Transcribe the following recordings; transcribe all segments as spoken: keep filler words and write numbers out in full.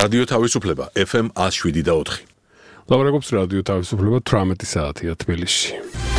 რადიო თავისუფლება ეფ ემ one oh seven და four. ლავრაკობს რადიო თავისუფლება თვრამეტი საათია თბილისში.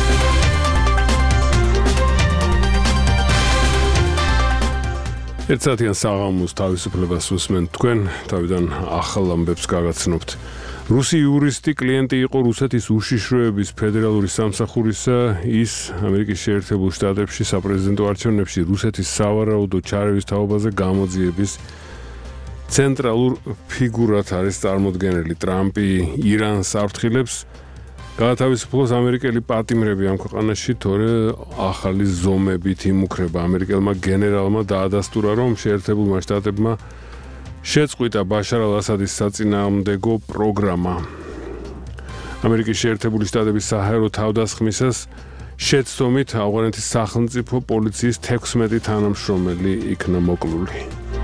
ერთსაათიან საღამოს თავისუფლებას უსმენთ თქვენ, თავიდან ახალ ამბებს გაგაცნობთ. რუსი იურისტი კლიენტი იყო რუსეთის უშიშროების ფედერალური სამსახურისა, ის ამერიკის შეერთებულ შტატებში საპრეზიდენტო არჩევნებში რუსეთის სავარაუდო ჩარევის თაობაზე გამოძიების ცენტრალურ ფიგურად არის წარმოდგენილი. ტრამპი ირანს აფრთხილებს გაათავისუფლოს ამერიკელი პატიმრები ამ ქვეყანაში, თორე ახალი ზომებით იმუქრება. ამერიკელმა გენერალმა დაადასტურა, რომ შეერთებულმა შტატებმა შეწყვიტა ბაშარ ალ-ასადის საწინააღმდეგო პროგრამა. ამერიკის შეერთებული შტატების საჰაერო თავდასხმისას შეცდომით ავღანეთის სახელმწიფო პოლიციის თექვსმეტი თანამშრომელი იქნა მოკლული.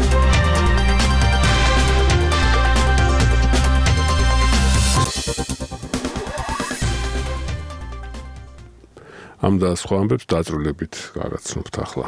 ამ და სხვა ამბებს დაწვრილებით გაგაცნობთ ახლა.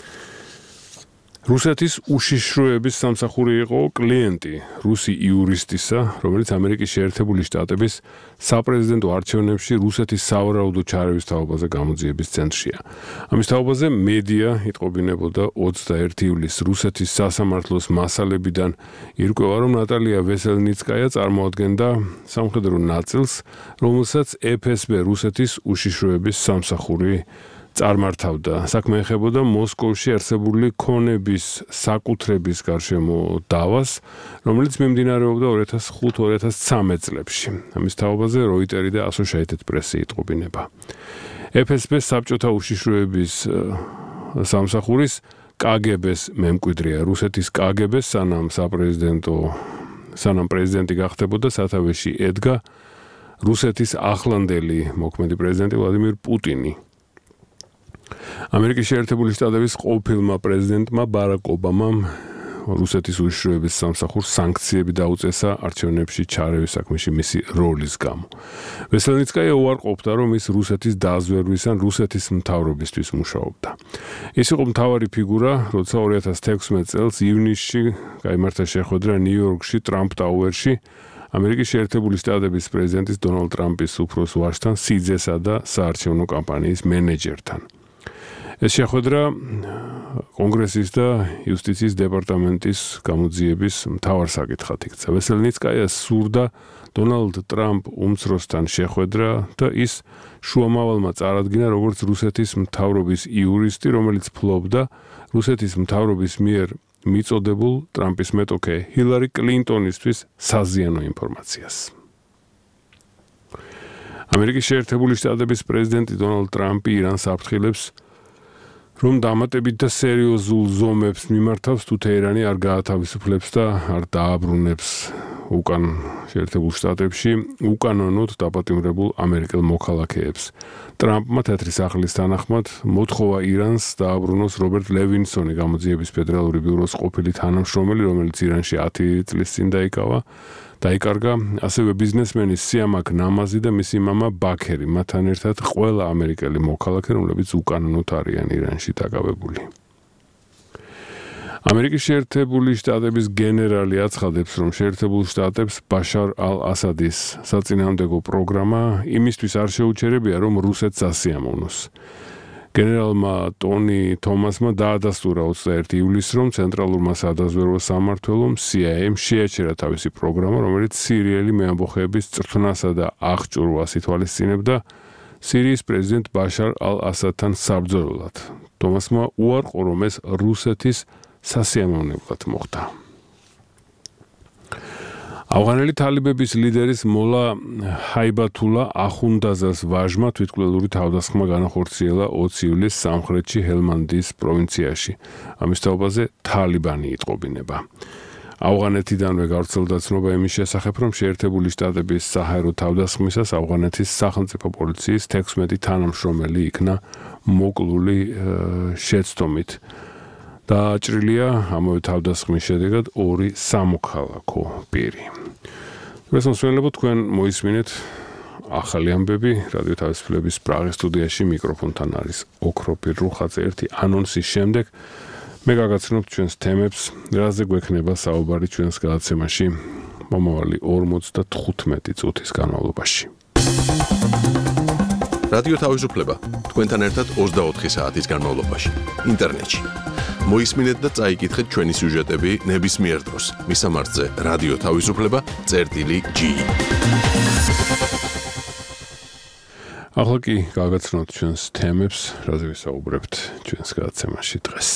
რუსეთის უშიშროების სამსახური იყო კლიენტი რუსი იურისტისა, რომელიც ამერიკის შეერთებული შტატების საპრეზიდენტო არჩევნებში რუსეთის სავარაუდო ჩარევის თაობაზე გამოძიების ცენტრშია. ამის თაობაზე მედია იტყობინებოდა ოცდაერთი ივლისს რუსეთის სასამართლოს მასალებიდან ირკვევა, რომ ნატალია ვესელნიცკაია წარმოადგენდა სამხედრო ნაწილს, რომელსაც ეფ ეს ბე რუსეთის უშიშროების სამსახური წარმართავდა. საქმე ეხებოდა მოსკოვში არსებული ქონების საკუთრების გარშემო დავას, რომელიც მიმდინარეობდა ორი ათას ხუთი ორი ათას ცხრამეტ წლებში. ამის თაობაზე როიტერი და ასოციეიტედ პრესი იტყობინება. ეფ ეს ბე საბჭოთა უშიშროების სამსახურის კა гэ ბეს მემკვიდრეა. რუსეთის კა гэ ბე სანამ საპრეზიდენტო სანამ პრეზიდენტი გახდებოდა სათავეში ედგა რუსეთის ახლანდელი მოქმედი პრეზიდენტი ვლადიმირ პუტინი. ამერიკის შეერთებული შტატების ყოფილმა პრეზიდენტმა ბარაკ ობამამ რუსეთის უშიშროების სამსახურს სანქციები დაუწესა არჩევნებში ჩარევის საქმეში მისი როლის გამო. ვესელნიცკაია უარყოფდა, რომ ის რუსეთის დაზვერვის ან რუსეთის მთავრობისთვის მუშაობდა. ის იყო მთავარი ფიგურა, როცა ორი ათას თექვსმეტ წელს ივნისში გაიმართა შეხვედრა ნიუ-იორკში ტრამპ ტაუერში ამერიკის შეერთებული შტატების პრეზიდენტის დონალდ ტრამპის უფროს ვაჟთან სიძესა და საარჩევნო კამპანიის მენეჯერთან. ეს შეხვედრა კონგრესის და იუსტიციის დეპარტამენტის გამოძიების მთავარ საკითხად იქცა. ვესელნიცკაია სურდა დონალდ ტრამპ უმცროსთან შეხვედრა და ის შუამავალმა წარადგინა როგორც რუსეთის მთავრობის იურისტი, რომელიც ფლობდა რუსეთის მთავრობის მიერ მიწოდებულ ტრამპის მეტოქე ჰილარი კლინტონისთვის საზიანო ინფორმაციას. ამერიკის შეერთებული შტატების პრეზიდენტი დონალდ ტრამპი ირანს აფრთხილებს, რომ დამატებით და სერიოზულ ზომებს მიმართავს, თუ თეირანი არ გაათავისუფლებს და არ დააბრუნებს უკან შეერთებულ შტატებში უკანონოდ დაპატიმრებულ ამერიკელ მოქალაქეებს. ტრამპმა თეთრი სახლის თანახმად მოთხოვა ირანს დააბრუნოს რობერტ ლევინსონი, გამოძიების ფედერალური ბიუროს ყოფილი თანამშრომელი, რომელიც ირანში ათი წლის წინ დაიკავა. დაიკარგა ასევე ბიზნესმენი სიამაკ ნამაზი და მისი მამა ბაქერი, მათთან ერთად ყველა ამერიკელი მოქალაქე, რომლებიც უკანონოდ არიან ირანში დაკავებული. ამერიკის შეერთებული შტატების გენერალი აცხადებს, რომ შეერთებულ შტატებს ბაშარ ალ-ასადის საწინააღმდეგო პროგრამა იმისთვის არ შეუჩერებია, რომ რუსეთს ასიამოვნოს. გენერალმა ტონი თომასმა დაადასტურა ოცდაერთი ივლისს, რომ ცენტრალურმა სადაზვერვო სამმართველომ სი აი ეიმ შეაჩერა თავისი პროგრამა, რომელიც სირიელი მეამბოხეების წრთნასა და აღჭურვას ითვალისწინებდა სირიის პრეზიდენტ ბაშარ ალ-ასადთან საბრძოლველად. თომასმა უარყო, რომ ეს რუსეთის სასიამოვნებლად მოხდა. ავღანელი თალიბების ლიდერის მოლა ჰაიბათულა ახუნდაზას ვაჟმა თვითმკვლელური თავდასხმა განახორციელა ოცი ივლისს სამხრეთში ჰელმანდის პროვინციაში. ამის თაობაზე თალიბანი იტყობინება. ავღანეთიდანვე გავრცელდა ცნობა იმის შესახებ, რომ შეერთებული შტატების საჰაერო თავდასხმისას ავღანეთის სახელმწიფო პოლიციის თექვსმეტი თანამშრომელი იქნა მოკლული შეცდომით. დააჭრილია ამავე თავდასხმის შედეგად ორი სამოქალაქო პირი. დღეს მოსვენებთ თქვენ მოისმინეთ ახალი ამბები რადიო თავისუფლების პრაღის სტუდიაში მიკროფონთან არის ოქროპირ რუხაძე. ერთი ანონსის შემდეგ მე გაგაცნობთ ჩვენს თემებს, რაზე გვექნება საუბარი ჩვენს გადაცემაში. მომავალი ორმოცდათხუთმეტი წუთის განმავლობაში. რადიო თავისუფლება თქვენთან ერთად ოცდაოთხი საათის განმავლობაში ინტერნეტში. მოისმინეთ და წაიკითხეთ ჩვენი სიუჟეტები ნებისმიერ დროს. მისამართზე რადიო თავისუფლება წერტილი ჯი. ახლა კი გაგაცნოთ ჩვენს თემებს, რაზე ვისაუბრებთ ჩვენს გადაცემაში დღეს.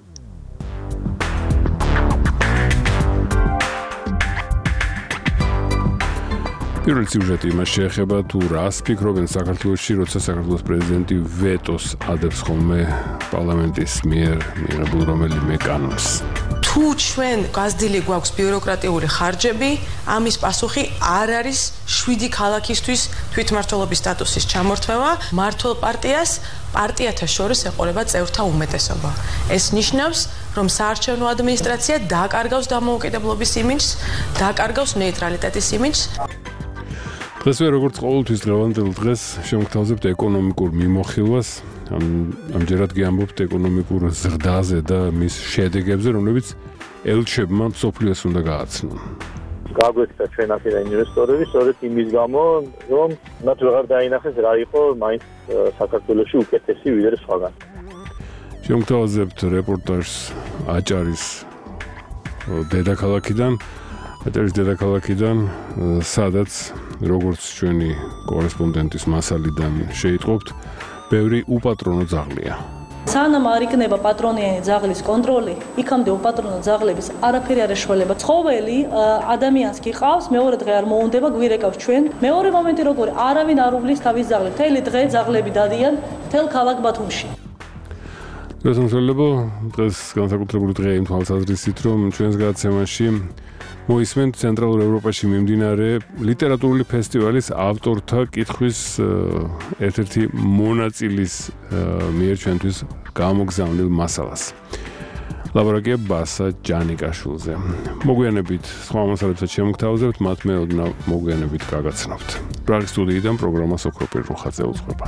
პირველი სიუჟეტი იმას შეეხება, თუ რას ფიქრობენ საქართველოში, როცა საქართველოს პრეზიდენტი ვეტოს ადებს ხოლმე პარლამენტის მიერ მიღებულ რომელიმე კანონს. თუ ჩვენ გაზრდილი გვაქვს ბიუროკრატიული ხარჯები, ამის პასუხი არ არის შვიდი ქალაქისთვის თვითმმართველობის სტატუსის ჩამორთმევა, მმართველ პარტიას პარტიათა შორის ეყოლება წევრთა უმეტესობა. ეს ნიშნავს, რომ საარჩევნო ადმინისტრაცია დაკარგავს დამოუკიდებლობის იმიჯს, დაკარგავს ნეიტრალიტეტის იმიჯს. დღესვე როგორც ყოველთვის დღევანდელ დღეს შემოგთავაზებთ ეკონომიკურ მიმოხილვას, ამჯერად გიამბობთ ეკონომიკურ ზრდაზე და მის შედეგებზე, რომლებიც ელჩებმა მსოფლიოს უნდა გააცნონ. გაგვექცა ჩვენ აქედან ინვესტორები, სწორედ იმის გამო, რომ მათ ვეღარ დაინახეს რა იყო მაინც საქართველოში უკეთესი ვიდრე სხვაგან. შემოგთავაზებთ რეპორტაჟს აჭარის დედაქალაქიდან, აჭარის დედაქალაქიდან, სადაც როგორც ჩვენი კორესპონდენტის მასალიდან შეიტყობთ, ბევრი უპატრონო ძაღლია. სანამ არ იქნება პატრონიანი ძაღლის კონტროლი, იქამდე უპატრონო ძაღლების არაფერი არ ეშველება. ცხოველი ადამიანს კი ყავს, მეორე დღე არ მოუნდება, გვირეკავს ჩვენ. მეორე მომენტი როგორი, არავინ არ უვლის თავის ძაღლებს. მთელი დღე ძაღლები დადიან მთელ ქალაქ ბათუმში. გასამშველებო, დღეს განსაკუთრებული დღეა იმ თვალსაზრისით, რომ ჩვენს გადაცემაში მოისმენთ ცენტრალურ ევროპაში მიმდინარე ლიტერატურული ფესტივალის ავტორთა კითხვის ერთ-ერთი მონაწილის მიერ ჩვენთვის გამოგზავნილ მასალას. ლაბორატორია ბასა ჯანიკაშვილზე. მოგვიანებით სხვა მასალებსაც შემოგთავაზებთ, მათ მე ოდნავ მოგვიანებით გაგაცნობთ. პრაღის სტუდიიდან პროგრამა სოფრო პირრუხაძე უძღვება.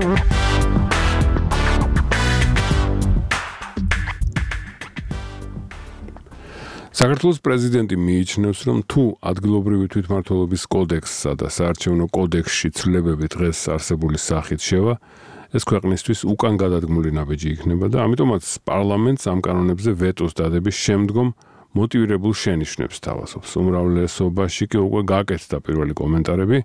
საქართველოს პრეზიდენტი მიიჩნევს, რომ თუ ადგილობრივი თვითმმართველობის კოდექსსა და საარჩევნო კოდექსში ცვლილებები დღეს არსებული სახით შევა, ეს ქვეყნისთვის უკან გადადგმული ნაბიჯი იქნება და ამიტომაც პარლამენტს ამ კანონებზე ვეტოს დადების შემდგომ მოტივირებულ შენიშვნებს თავაზობს. უმრავლესობაში კი უკვე გაკეთდა პირველი კომენტარები.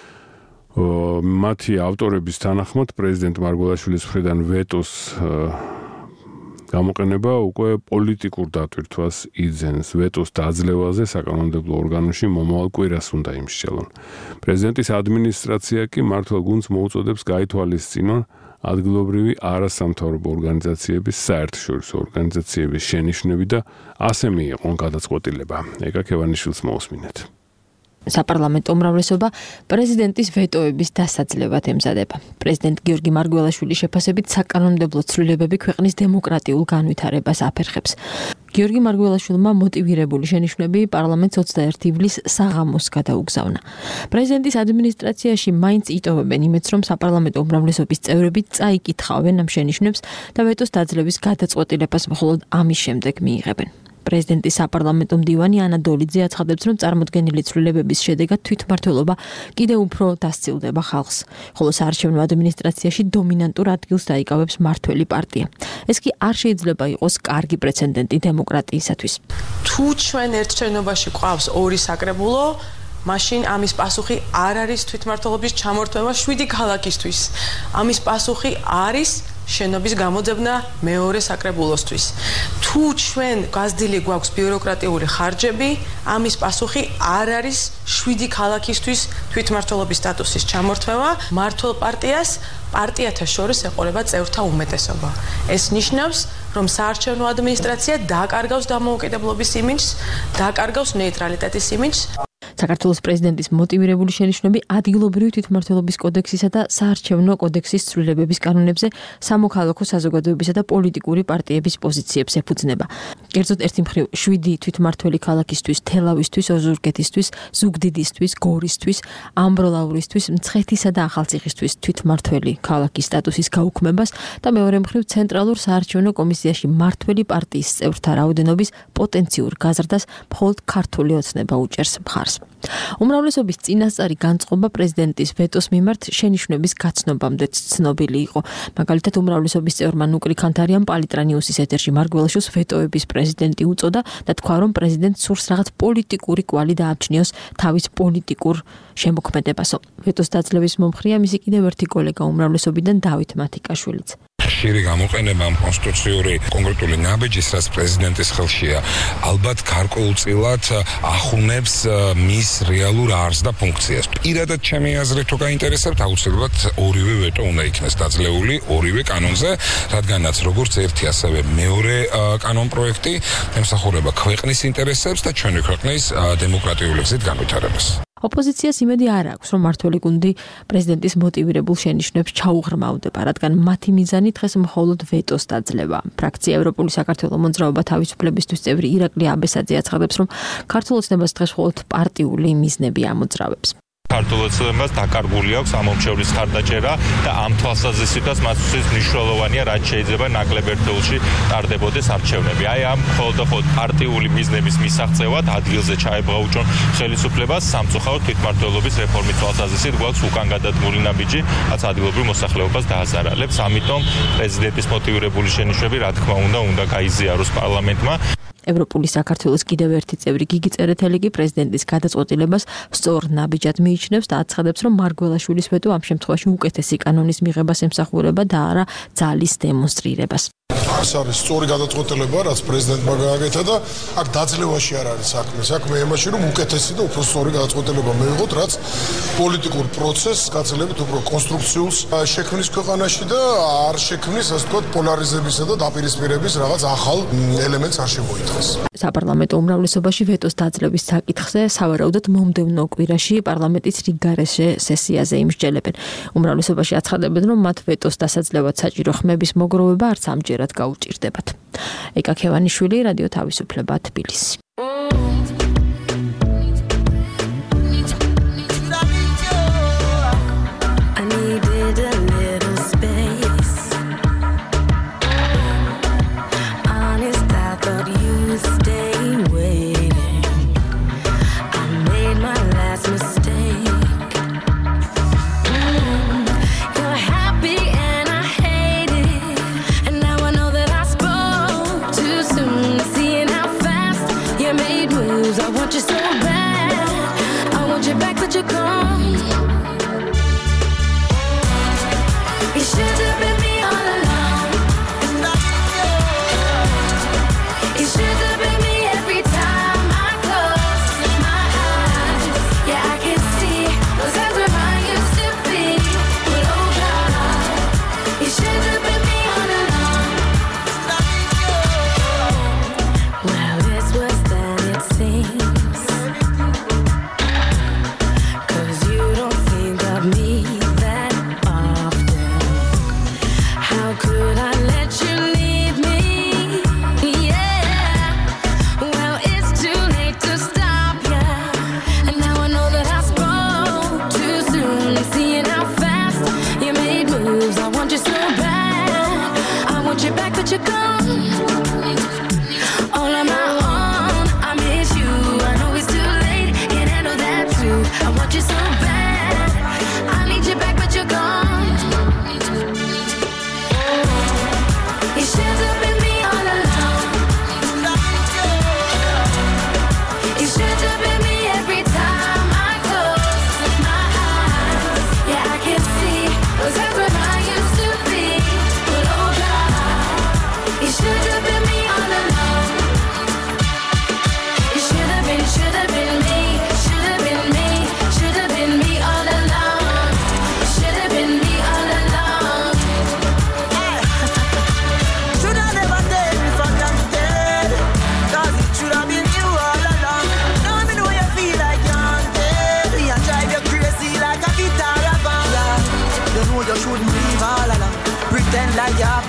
მათი ავტორების თანახმად პრეზიდენტ მარგველაშვილის მხრიდან ვეტოს გამოყენება უკვე პოლიტიკურ დატვირთვას იძენს. ვეტოს დაძლევაზე საკანონმდებლო ორგანოში მომავალ კვირას უნდა იმსჯელონ. პრეზიდენტის ადმინისტრაცია კი მმართველ გუნდს მოუწოდებს გაითვალისწინონ ადგილობრივი არასამთავრობო ორგანიზაციების, საერთაშორისო ორგანიზაციების შენიშვნები და ასე მიიღონ გადაწყვეტილება. ეკა ქევანიშვილს მოусმინეთ. საპარლამენტო უმრავლესობა პრეზიდენტის ვეტოების დასაძლევად ემზადება. პრეზიდენტ გიორგი მარგველაშვილის შეფასებით საკანონმდებლო ცვლილებები ქვეყნის დემოკრატიულ განვითარებას აფერხებს. გიორგი მარგველაშვილმა მოტივირებული შენიშვნები პარლამენტს ოცდაერთი ივლისს საღამოს გადაუგზავნა. პრეზიდენტის ადმინისტრაციაში მაინც იტოვებენ იმედს, რომ საპარლამენტო უმრავლესობის წევრები წაიკითხავენ ამ შენიშვნებს და ვეტოს დაძლევის გადაწყვეტილებას მხოლოდ ამის შემდეგ მიიღებენ. პრეზიდენტის საპარლამენტო მდივანი ანა დოლიძე აცხადებს, რომ წარმოდგენილი ცვლილებების შედეგად თვითმმართველობა კიდევ უფრო დასცილდება ხალხს, ხოლო საარჩევნო ადმინისტრაციაში დომინანტურ ადგილს დაიკავებს მმართველი პარტია. ეს კი არ შეიძლება იყოს კარგი პრეცედენტი დემოკრატიისათვის. თუ ჩვენ ერთ შენობაში ყავს ორი საკრებულო, მაშინ ამის პასუხი არ არის თვითმმართველობის ჩამორთმევა შვიდი ქალაქისთვის. ამის პასუხი არის შენობის გამოძებნა მეორე საკრებულოსთვის. თუ ჩვენ გაზრდილი გვაქვს ბიუროკრატიული ხარჯები, ამის პასუხი არ არის შვიდი ქალაქისთვის თვითმმართველობის სტატუსის ჩამორთმევა, მმართველ პარტიას პარტიათა შორის ეყოლება წევრთა უმეტესობა. ეს ნიშნავს, რომ საარჩევნო ადმინისტრაცია დაკარგავს დამოუკიდებლობის იმიჯს, დაკარგავს ნეიტრალიტეტის იმიჯს. საქართველოს პრეზიდენტის მოტივირებული შენიშვნები ადგილობრივი თვითმმართველობის კოდექსისა და საარჩევნო კოდექსის ცვლილებების კანონებზე სამოქალაქო საზოგადოებისა და პოლიტიკური პარტიების პოზიციებს ეფუძნება. კერძოდ ერთი მხრივ შვიდი თვითმმართველი ქალაქისთვის, თელავისთვის, ოზურგეთისთვის, ზუგდიდისთვის, გორისთვის, ამბროლაურისთვის, მცხეთისა და ახალციხისთვის თვითმმართველი ქალაქის სტატუსის გაუქმებას და მეორე მხრივ ცენტრალურ საარჩევნო კომისიაში მმართველი პარტიის წევრთა რაოდენობის პოტენციურ გაზრდას მხოლოდ ქართული ოცნება უჭერს მხარს. უმრავლესობის წინასწარი განწყობა პრეზიდენტის ვეტოს მიმართ შენიშვნების გაცნობამდე ცნობილი იყო. მაგალითად, უმრავლესობის წევრმა ნუკრი ქანთარიამ პალიტრანიუსის ეთერში მარგველაშვილს ვეტოების პრეზიდენტი უწოდა და თქვა, რომ პრეზიდენტს სურს რაღაც პოლიტიკური კვალი დააბჩნიოს თავის პოლიტიკურ შემოქმედებასო. ვეტოს დაძლევის მომხრეა მისი კიდევ ერთი კოლეგა უმრავლესობიდან დავით მათიკაშვილიც. ხშირი გამოყენება ამ კონსტიტუციური კონკრეტული ნაბიჯის, რაც პრეზიდენტის ხელშია, ალბათ გარკვეულწილად ახუნებს მის რეალურ არსს და ფუნქციას. პირადად ჩემი აზრით თუ გაინტერესებთ, აუცილებლად ორივე ვეტო უნდა იქნეს დაძლეული ორივე კანონზე, რადგანაც როგორც ერთი, ასევე მეორე კანონ პროექტი ემსახურება ქვეყნის ინტერესებს და ჩვენი ქვეყნის დემოკრატიული გზით განვითარებას. ოპოზიციას იმედი არ აქვს, რომ მმართველი გუნდი პრეზიდენტის მოტივირებულ შენიშვნებს ჩაუღრმავდება, რადგან მათი მიზანი დღეს მხოლოდ ვეტოს დაძლევა. ფრაქცია ევროპული საქართველოს მოძრაობა თავისუფლებისთვის წევრი ირაკლი აბესაძე აცხადებს, რომ ქართულ ოცნებას დღეს მხოლოდ პარტიული მიზნები ამოძრავებს. ქართულ ოცნებას დაკარგული აქვს ამომრჩევლის ხარდაჭერა და ამ თვალსაზრისითაც მათთვის მნიშვნელოვანია, რაც შეიძლება ნაკლებ ერთეულში ტარდებოდეს არჩევნები. აი ამ მხოლოდ და მხოლოდ პარტიული მიზნების მისაღწევად ადგილზე ჩაებღაუჭონ ხელისუფლებას სამწუხაროდ თვითმმართველობის რეფორმის თვალსაზრისით გვაქვს უკან გადადგმული ნაბიჯი, რაც ადგილობრივ მოსახლეობას დააზარალებს. ამიტომ პრეზიდენტის მოტივირებული შენიშვნები, რა თქმა უნდა, უნდა გაიზიაროს პარლამენტმა. ევროპული საქართველოს კიდევ ერთი წევრი გიგი წერეთელი კი პრეზიდენტის გადაწყვეტილებას სწორ ნაბიჯად მიიჩნევს და აცხადებს, რომ მარგველაშვილის ვეტო ამ შემთხვევაში უკეთესი კანონის მიღებას ემსახურება და არა ძალის დემონსტრირებას. ეს არის სწორი გადაწყვეტილება, რაც პრეზიდენტმა გააკეთა და აქ დაძლევაში არ არის საქმე. საქმე იმაში, რომ უკეთესი და უფრო სწორი გადაწყვეტილება მივიღოთ, რაც პოლიტიკურ პროცესს გაცილებით უფრო კონსტრუქციულს შექმნის ქვეყანაში და არ შექმნის, ასე ვთქვათ, პოლარიზებისა და დაპირისპირების რაღაც ახალ ელემენტს არ შემოიტანს. საპარლამენტო უმრავლესობაში ვეტოს დაძლევის საკითხზე სავარაუდოდ მომდევნო კვირაში პარლამენტის რიგგარეშე სესიაზე იმსჯელებენ. უმრავლესობაში აცხადებენ, რომ მათ ვეტოს დასაძლევად საჭირო ხმების მოგროვება არც ამჯერად გაუჭირდებათ. ეკა ქევანიშვილი, რადიო თავისუფლება, თბილისი. You should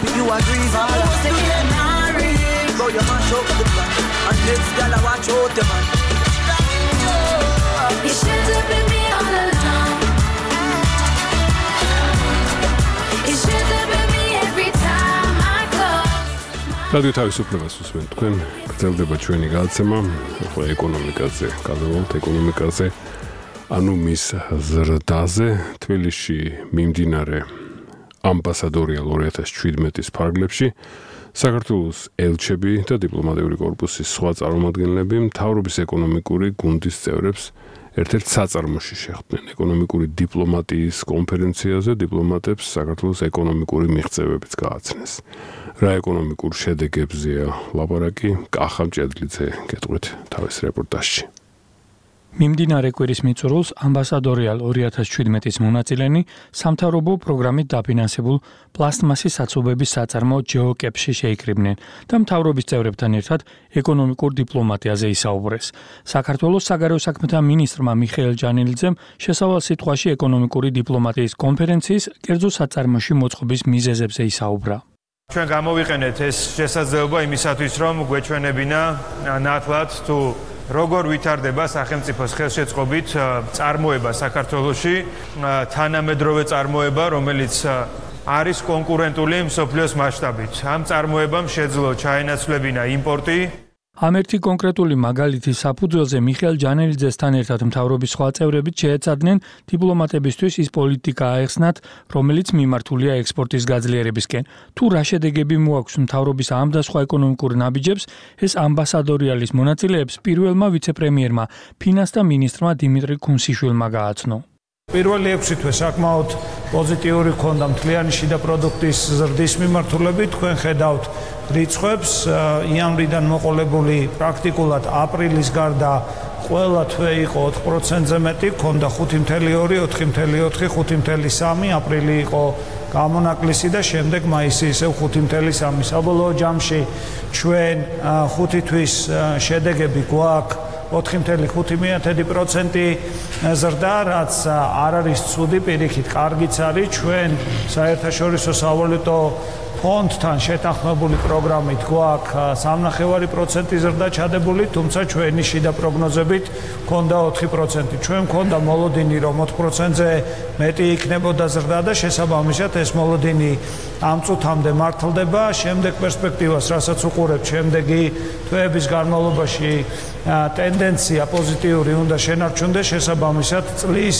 you agree for all. Say me them marry, but you mash up the plan. And next girl I watch out the man. You should have been me all along. You should have been me every time I close. რადიო თავისუფლებას უსმენთ თქვენ, გრძელდება ჩვენი გადაცემა, ახლა ეკონომიკაზე, გადავალთ ეკონომიკაზე, ანუ მის ზრდაზე, თბილისში მიმდინარე ამბასადორიალ ორი ათას შვიდმეტის ფარგლებში საქართველოს ელჩები და დიპლომატიური კორპუსის სხვა წარმომადგენლები მთავრობის ეკონომიკური გუნდის წევრებს ერთ-ერთ საწარმოში შეხვდნენ ეკონომიკური დიპლომატიის კონფერენციაზე დიპლომატებს საქართველოს ეკონომიკური მიღწევებიც გააცნეს. რა ეკონომიკურ შედეგებზეა ლაპარაკი? კახა მჭედლიძე გეტყვით თავის რეპორტაჟში. მიმდინარე კვირის მიწურულს ამბასადორიალ ორი ათას შვიდმეტის მონაწილენი სამთავრობო პროგრამით დაფინანსებულ პლასტმასის საცობების საწარმო ჯეოკეპში შეიკრიბნენ და მთავრობის წევრებთან ერთად ეკონომიკურ დიპლომატიაზე ისაუბრეს. საქართველოს საგარეო საქმეთა მინისტრმა მიხეილ ჯანელიძემ შესავალ სიტყვაში ეკონომიკური დიპლომატიის კონფერენციის კერძო საწარმოში მოწყობის მიზეზებზე ისაუბრა. ჩვენ გამოვიყენეთ ეს შესაძლებლობა იმისათვის, რომ გვეჩვენებინა ნათლად თუ როგორ ვითარდება სახელმწიფოს ხელშეწყობით წარმოება საქართველოში, თანამედროვე წარმოება, რომელიც არის კონკურენტული მსოფლიოს მასშტაბით. ამ წარმოებამ შეძლო ჩაენაცვლებინა იმპორტი. ამ ერთი კონკრეტული მაგალითის საფუძველზე მიხეილ ჯანელიძესთან ერთად მთავრობის სხვა წევრებიც შეეცადნენ დიპლომატებისთვის ის პოლიტიკა აეხსნათ, რომელიც მიმართულია ექსპორტის გაძლიერებისკენ. თუ რა შედეგები მოაქვს მთავრობის ამ და სხვა ეკონომიკურ ნაბიჯებს, ეს ამბასადორიალის მონაწილეებს პირველმა ვიცე-პრემიერმა, ფინანსთა მინისტრმა დიმიტრი ქუმსიშვილმა გააცნო. პირველი ექვსი თვე საკმაოდ პოზიტიური ქონდა მთლიანი შიდა პროდუქტის ზრდის მიმართულებით. თქვენ ხედავთ რიცხვებს, იანვრიდან მოყოლებული პრაქტიკულად აპრილის გარდა ყველა თვე იყო ოთხ პროცენტზე მეტი, ქონდა ხუთი ათეული, ოთხი ათეული ოთხი, ხუთი ათეული სამი, აპრილი იყო გამონაკლისი და შემდეგ მაისი ისევ ხუთი ათეული სამი. საბოლოო ჯამში ჩვენ ხუთი თვის შედეგები გვაქვს ოთხი ათეული ხუთი პროცენტი ზრდა, რაც არ არის ცუდი, პირიქით კარგიც არის. ჩვენ საერთაშორისო სავალუტო ფონდთან შეთანხმებული პროგრამით გვაქვს სამნახევარი პროცენტი ზრდა ჩადებული, თუმცა ჩვენი შიდა პროგნოზებით ქონდა ოთხი პროცენტი. ჩვენ ქონდა მოლოდინი, რომ ოთხ პროცენტზე მეტი იქნებოდა ზრდა და შესაბამისად ეს მოლოდინი ამ წუთამდე მართლდება. შემდეგ პერსპექტივას, რასაც უყურებთ, შემდეგი თვეების განმავლობაში ტენდენცია პოზიტიური უნდა შენარჩუნდეს, შესაბამისად წლის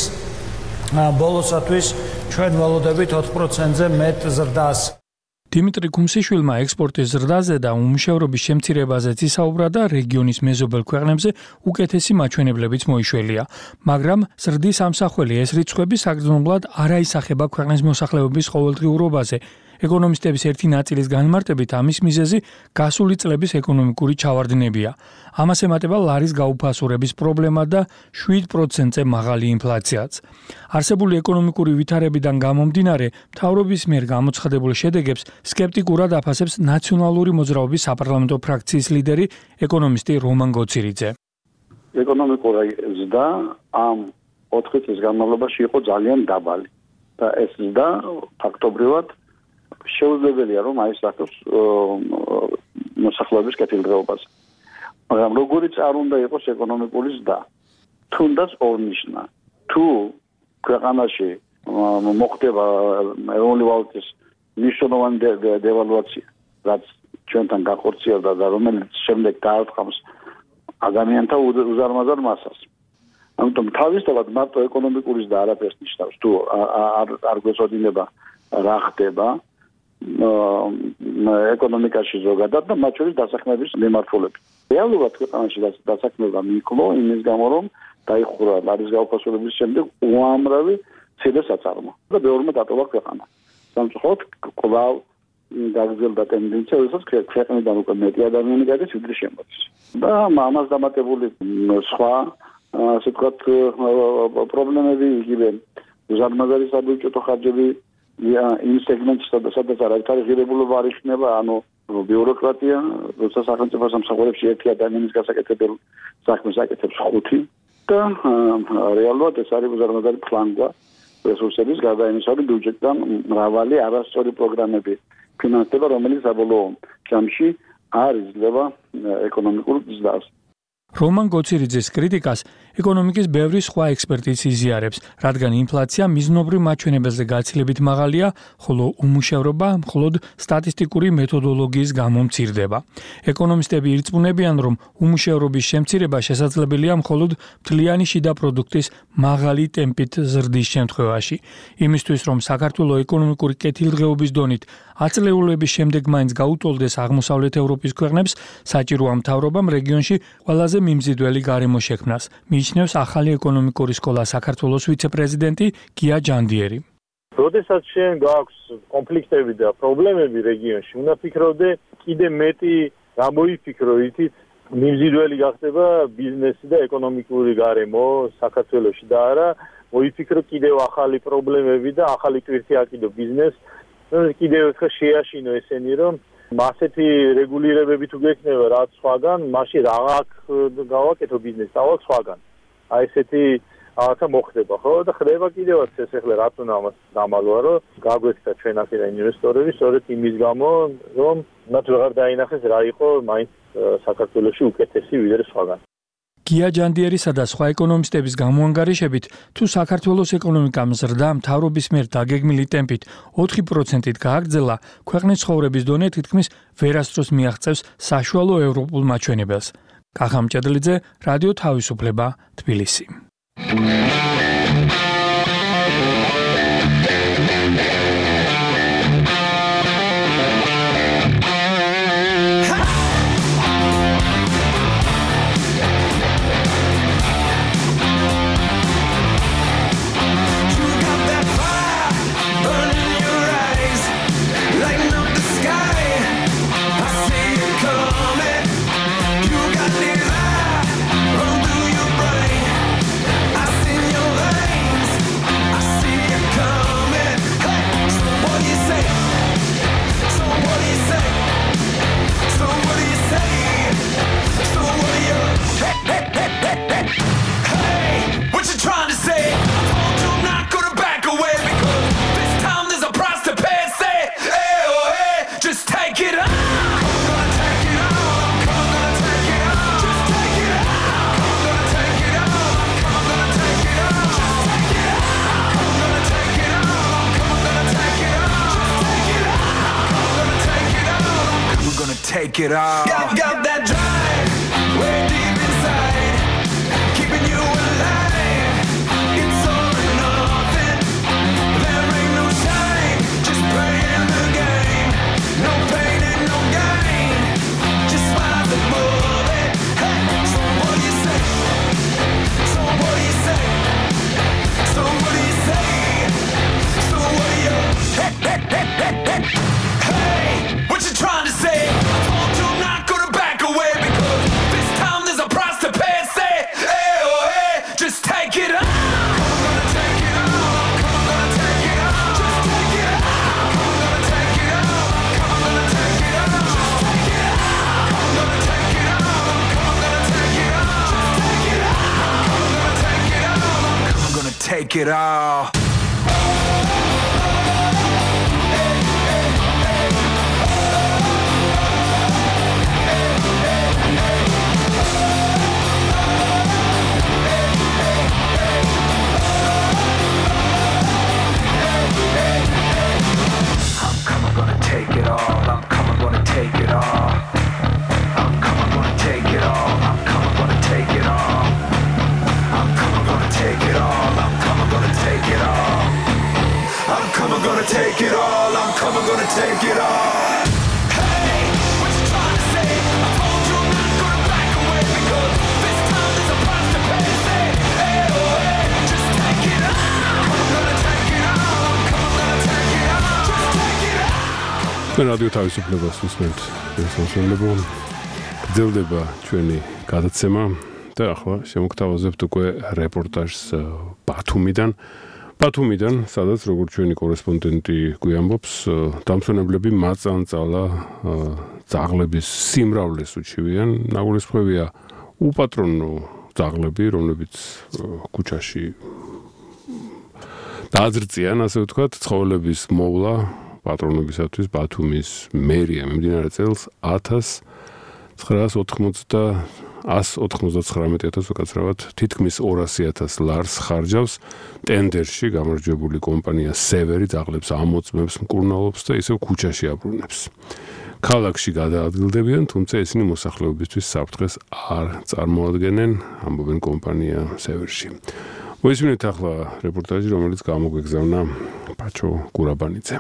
ბოლოსათვის ჩვენ ველოდებით ოთხ პროცენტზე მეტ ზრდას. დიმიტრი ქუმსიშვილმა ექსპორტის ზრდაზე და უმუშევრობის შემცირებაზეც ისაუბრა და რეგიონის მეზობელ ქვეყნებზე უკეთესი მაჩვენებლებიც მოიშველია. მაგრამ ზრდის ამსახველი ეს რიცხვები საგრძნობლად არ აისახება ქვეყნის მოსახლეობის ყოველდღიურობაზე. ეკონომისტების ერთი ნაწილის განმარტებით ამის მიზეზი გასული წლების ეკონომიკური ჩავარდნებია. ამას ემატება ლარის გაუფასურების პრობლემა და შვიდ პროცენტზე მაღალი ინფლაციაც. არსებული ეკონომიკური ვითარებიდან გამომდინარე, მთავრობის მიერ გამოცხადებულ შედეგებს სკეპტიკურად აფასებს ნაციონალური მოძრაობის საპარლამენტო ფრაქციის ლიდერი ეკონომისტი რომან გოცირიძე. ეკონომიკური ზრდა ამ ოთხი წლის განმავლობაში იყო ძალიან დაბალი და ეს ზრდა ფაქტობრივად შეუძლებელია რომ აისახოს მოსახლეობის კეთილდღეობაზე. მაგრამ როგორიც არ უნდა იყოს ეკონომიკური ზრდა, თუნდაც ორნიშნა. თუ ქვეყანაში მოხდება ეროვნული ვალუტის მნიშვნელოვანი დევალვაცია, რაც ჩვენთან გახორციელდა და რომელიც შემდეგ დაარტყამს ადამიანთა უზარმაზარ მასას. ამიტომ თავისთავად მარტო ეკონომიკური ზრდა არაფერს ნიშნავს, თუ არ გვეწოდინება რა ხდება ეკონომიკაში ზოგადად და მათ შორის დასაქმების მიმართულებით. რეალურად ქვეყანაში დასაქმება მიკლო იმის გამო, რომ დაიხურა ლარის გაუფასურების შემდეგ უამრავი მცირე საწარმო და ბევრმა დატოვა ქვეყანა. სამწუხაროდ კვლავ გაგრძელდა ტენდენცია, როდესაც ქვეყნიდან უკვე მეტი ადამიანი გადის ვიდრე შემოდის. და ამას დამატებული სხვა ასე ვთქვათ პრობლემები იგივე უზარმაზარი საბიუჯეტო ხარჯები იმ სეგმენტში, სადაც არავითარი ღირებულობა არ იქნება, ანუ ბიუროკრატია, როცა სახელმწიფო სამსახურებში ერთი ადამიანის გასაკეთებელ საქმეს აკეთებს ხუთი და რეალურად ეს არის უზარმაზარი ფლანგვა რესურსების გარდა იმისა, რომ ბიუჯეტიდან მრავალი არასწორი პროგრამები ფინანსდება, რომელიც საბოლოო ჯამში არ იძლევა ეკონომიკურ ზრდას. რომან გოცირიძის კრიტიკას ეკონომიკის ბევრი სხვა ექსპერტიც იზიარებს, რადგან ინფლაცია მიზნობრივ მაჩვენებელზე გაცილებით მაღალია, ხოლო უმუშევრობა მხოლოდ სტატისტიკური მეთოდოლოგიის გამო მცირდება. ეკონომისტები ირწმუნებიან, რომ უმუშევრობის შემცირება შესაძლებელია მხოლოდ მთლიანი შიდა პროდუქტის მაღალი ტემპით ზრდის შემთხვევაში. იმისთვის, რომ საქართველოს ეკონომიკური კეთილდღეობის დონით აწლეულების შემდეგ მაინც გაუტოლდეს აღმოსავლეთ ევროპის ქვეყნებს, საჭიროა მთავრობამ რეგიონში ყველაზე მიმზიდველი გარემო შექმნას, მიიჩნევს ახალი ეკონომიკური სკოლა საქართველოს ვიცე-პრეზიდენტი გია ჯანდიერი. როდესაც შენ გაქვს კონფლიქტები და პრობლემები რეგიონში, უნდა ფიქრობდე კიდე მეტი გამოიფიქრო ითით მიმზიდველი გახდება ბიზნესი და ეკონომიკური გარემო საქართველოში და არა მოიფიქრო კიდევ ახალი პრობლემები და ახალი ტვირთი აკიდო ბიზნესს, კიდევ ერთხელ შეაშინო ესენი რომ მასეთი რეგულირებები თუ გექნება რაც სხვაგან, მაშინ რაღაც გავაკეთო ბიზნესს, რაღაც სხვაგან. აი ესეთი რაღაცა მოხდება, ხო? და ხდება კიდევაც ეს ახლა რაც უნდა ამას დამალვა, რომ გაგვექცა ჩვენ აქედან ინვესტორები, სწორედ იმის გამო, რომ მათ ვეღარ დაინახეს რა იყო მაინც საქართველოში უკეთესი ვიდრე სხვაგან. გია ჯანდიერისა და სხვა ეკონომისტების გამოანგარიშებით, თუ საქართველოს ეკონომიკა მზრდა მთავრობის მიერ დაგეგმილი ტემპით ოთხი პროცენტით გააგრძელა, ქვეყნის ცხოვრების დონე თითქმის ვერასდროს მიაღწევს საშუალო ევროპულ მაჩვენებელს. კახამ ჭედლიძე, რადიო თავისუფლება, თბილისი. Take it all. Got, got that drive way deep inside, keeping you alive. It's all or nothing. There ain't no shine, just playing the game. No pain and no gain, just rise above it. Hey, so what do you say? So what do you say? So what do you say? So what do you? Hey, hey, hey, hey, hey. Hey, what you trying to say? Take it all. I'm coming, gonna take it all. I'm coming, gonna take it all. I'm coming, gonna take it all. I'm coming, gonna take it all. I'm coming, gonna take it all. I'm coming, gonna take it all. I'm coming, gonna take it all. I'm coming, gonna take it all. Hey, what you trying to say? I told you I'm not gonna back away because this time there's a price to pay. Say, hey, oh, hey, just take it all. I'm gonna take it all. I'm coming, gonna take it all. Just take it all. მე რადიო თავისუფლებას უსმენთ ეს მოსვენებო გრძელდება ჩვენი გადაცემა და ახლა შემოგთავაზებთ უკვე რეპორტაჟს ბათუმიდან ბათუმიდან სადაც როგორც ჩვენი კორესპონდენტი გვიამბობს დამსვენებლები მაწანწალა ძაღლების სიმრავლეს უჩივიან ნაგურისმხევია უპატრონო ძაღლები რომლებიც ქუჩაში დააძრწიან ასე ვთქვათ ცხოველების მოვლა პატრონობისათვის ბათუმის მერია მიმდინარე წელს ათას ცხრაას ოთხმოცდათხრამეტი ათას უკაცრავად თითქმის ორასი ათას ლარს ხარჯავს ტენდერში გამარჯვებული კომპანია სევერი ძაღლებს ამოწმებს, მკურნალობს და ისევ ქუჩაში აბრუნებს. ქალაქში გადაადგილდებიან, თუმცა ისინი მოსახლეობისთვის საფრთხეს არ წარმოადგენენ, ამბობენ კომპანია სევერში. მოისმინეთ ახლა რეპორტაჟი, რომელიც გამოგვეგზავნა პაჩო გურაბანიძემ.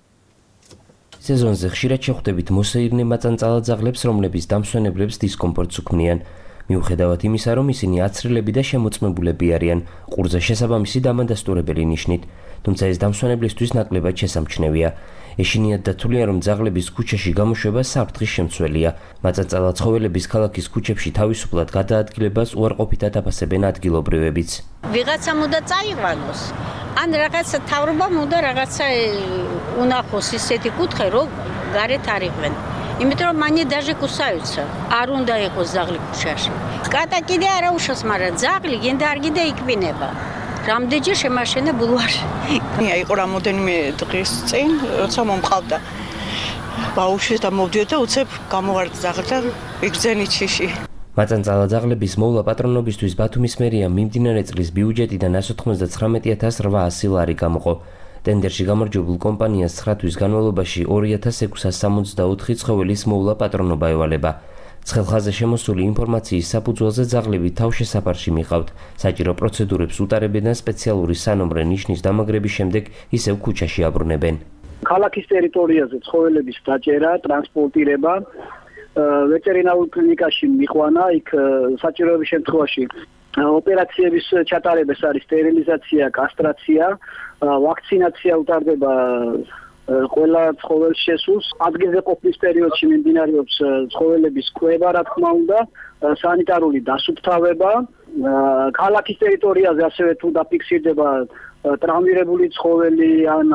სეზონზე ხშირად შეხვდებით მოსეირნე მაწანწალად ძაღლებს, რომლებიც დამსვენებლებს დისკომფორტს უქმნიან. მიუხედავად იმისა, რომ ისინი აცრილები და შემოწმებულები არიან, ყურზე შესაბამისი დამადასტურებელი ნიშნით, თუმცა ეს დამსვენებლისთვის ნაკლებად შესამჩნევია. ეშინიათ დათვლიან, რომ ძაღლების ქუჩაში გამოშვება საფრთხის შემცველია. მაწანწალად ცხოველების ქალაქის ქუჩებში თავისუფლად გადაადგილებას უარყოფითად აფასებენ ადგილობრივებიც. ვიღაცამ უნდა წაიყვანოს. ან რაღაცა თავრობამ უნდა რაღაცა უნახოს ისეთი კუთხე, რომ გარეთ არ იყვნენ. იმიტომ რომ მანი დაჟე კუსაიცა. არ უნდა იყოს ძაღლი ქუჩაში. კატა კიდე არა უშავს, მაგრამ ძაღლი გინდა არ გინდა იქბინება. რამდენჯერ შემაშენე ბულვარში. იყო რამოდენიმე დღის წინ, როცა მომყავდა ბაუში და მოვდიოდა და უცებ გამოვარდა ძაღლი და ვიგრძენი ჩიში. მაწანწალა ძაღლების მოვლა პატრონობისთვის ბათუმის მერია მიმდინარე წლის ბიუჯეტიდან εκατს ოცდათხმეტი ათას რვაასი ლარი გამოყო. ტენდერში გამარჯვებულ კომპანიას ცხრა თვის განმავლობაში ორი ათას ექვსას სამოცდაოთხი ცხოველის მოვლა პატრონობა ევალება. ცხელხაზე შემოსული ინფორმაციის საფუძველზე ძაღლები თავშესაფარში მიყავთ. საჭირო პროცედურებს უტარებენ და სპეციალური სანომრე ნიშნის დამაგრების შემდეგ ისევ ქუჩაში აბრუნებენ. ქალაქის ტერიტორიაზე ცხოველების დაჭერა, ტრანსპორტირება, ვეტერინარულ კლინიკაში მიყვანა, იქ საჭიროების შემთხვევაში ოპერაციების ჩატარება, ეს არის სტერილიზაცია, კასტრაცია, ვაქცინაცია უტარდება ყველა ცხოველს შესულს. ადგილზე ყოფნის პერიოდში მიმდინარეობს ცხოველების კვება, რა თქმა უნდა, სანიტარული დასუფთავება. ქალაქის ტერიტორიაზე ასევე თუ დაფიქსირდება ტრავმირებული ცხოველი ან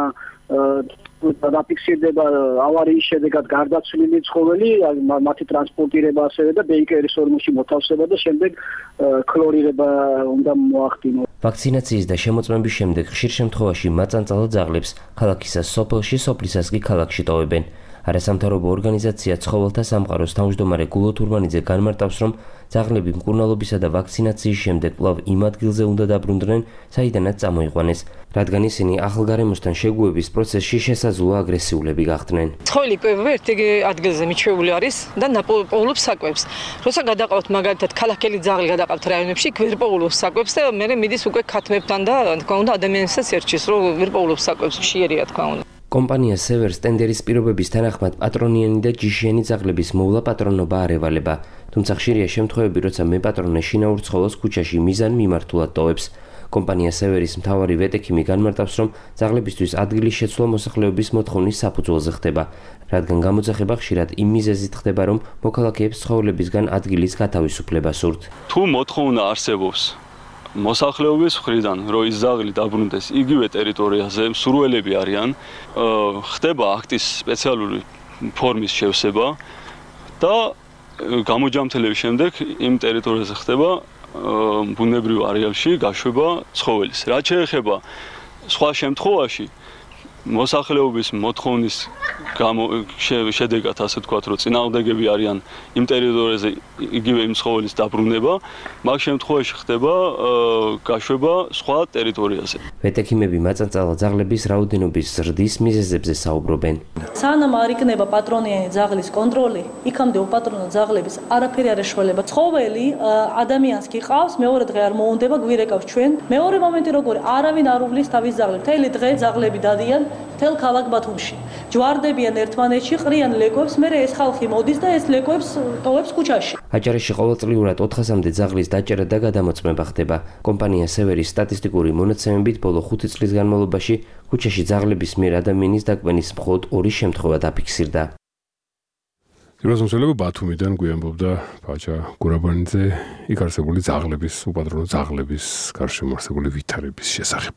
დაფიქსირდება ავარიის შედეგად გარდაცვლილი ცხოველი, მათი ტრანსპორტირება ასევე და ბეიკერის ორმოში მოთავსება და შემდეგ ქლორირება უნდა მოახდინოს. ვაქცინაციის და შემოწმების შემდეგ ხშირ შემთხვევაში მაწანწალო ძაღლებს ქალაქისას სოფელში, სოფლისას კი ქალაქში ტოვებენ. არასამთავრობო ორგანიზაცია ცხოველთა სამყაროს თავმჯდომარე გულო თურმანიძე განმარტავს, რომ ძაღლები მკურნალობისა და ვაქცინაციის შემდეგ კვლავ იმ ადგილზე უნდა დაბრუნდნენ, საიდანაც წამოიყვანეს, რადგან ისინი ახალგარემოსთან შეგუების პროცესში შესაძლოა აგრესიულები გახდნენ. ცხოველი კვება ერთ ადგილზე მიჩვეული არის და ნაპოულობს საკვებს. როცა გადაყავთ მაგალითად ქალაქელი ძაღლი გადაყავთ რაიონებში, იქ ვერ პოულობს საკვებს და მერე მიდის უკვე ქათმებთან და თქმა უნდა ადამიანსაც ერჩის, რომ ვერ პოულობს საკვებს, ხშირია თქმა უნდა. კომპანია სევერს ტენდერის პირობების თანახმად პატრონიანი და ჯიშიანი ძაღლების მოვლა პატრონობა არ ევალება, თუმცა ხშირია შემთხვევები, როცა მეპატრონე შინაურ ცხოველს ქუჩაში მიზან მიმართულად ტოვებს. კომპანია სევერის მთავარი ვეტექიმი განმარტავს, რომ ძაღლებისთვის ადგილის შეცვლა მოსახლეობის მოთხოვნის საფუძველზე ხდება, რადგან გამოძახება ხშირად იმ მიზეზით ხდება, რომ მოქალაქეებს ცხოველებისგან ადგილის გათავისუფლება სურთ. თუ მოთხოვნა არსებობს მოსახლეობის მხრიდან, რომ ის ძაღლი დაბრუნდეს იგივე ტერიტორიაზე, მსურველები არიან, ხდება აქტის სპეციალური ფორმის შევსება და გამოჯამთელების შემდეგ იმ ტერიტორიაზე ხდება ბუნებრივ არეალში გაშვება ცხოველის. რაც შეეხება სხვა შემთხვევაში მოსახლეობის მოთხოვნის შედეგად, ასე ვთქვათ, რომ წინააღმდეგები არიან იმ ტერიტორიაზე იგივე იმ ცხოველის დაბრუნება, მაგ შემთხვევაში ხდება გაშვება სხვა ტერიტორიაზე. ვეტექიმები მაწანწალა ძაღლების რაოდენობის ზრდის მიზეზებზე საუბრობენ. სანამ არ იქნება პატრონიანი ძაღლის კონტროლი, იქამდე უპატრონო ძაღლების არაფერი არ ეშველება. ცხოველი ადამიანს კი ყავს, მეორე დღე არ მოუნდება, გვირეკავს ჩვენ. მეორე მომენტი როგორი, არავინ არ უვლის თავის ძაღლებს. მთელი დღე ძაღლები დადიან თელ ქალაქ ბათუმში. ჯვარდებიან ერთმანეთში, ყრიან ლეკვებს, მერე ეს ხალხი მოდის და ეს ლეკვებს ტოვებს ქუჩაში. აჭარაში ყოველწლიურად ოთხასამდე ძაღლის დაჭერა და გადამოწმება ხდება. კომპანია სევერის სტატისტიკური მონაცემებით ბოლო ხუთი წლის განმავლობაში ქუჩაში ძაღლების მიერ ადამიანის დაკვენის მხოლოდ ორი შემთხვევა დაფიქსირდა. პირველსმსვლელი ბათუმიდან გვიამბობდა პაჩა გურაბანიძე იქ არსებული ძაღლების, უპატრონო ძაღლების გარშემო არსებული ვითარების შესახებ.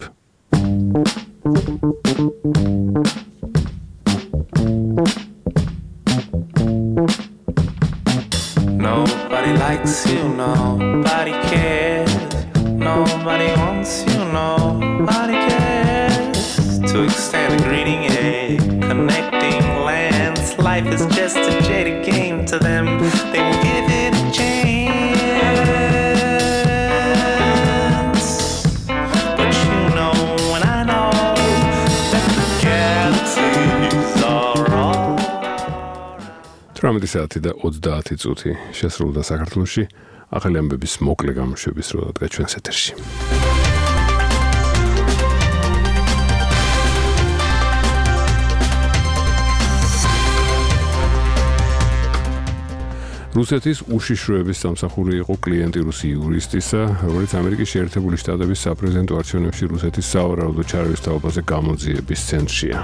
Nobody likes you, nobody cares. Nobody wants you, nobody cares. To extend a greeting, a life is just a jaded game to them. They won't give it a chance. But you know and I know that the galaxies are all. ათრამეტი საათი და ოცდაათი წუთი შესრულდა საქართველოში ახალი ამბების მოკლე გამოშვების რო დადგა ჩვენს ეთერში. რუსეთის უშიშროების სამსახური იყო კლიენტი რუსი იურისტისა, რომელიც ამერიკის შეერთებული შტატების საპრეზიდენტო არჩევნებში რუსეთის სავარაუდო ჩარევის თაობაზე გამოძიების ცენტრშია.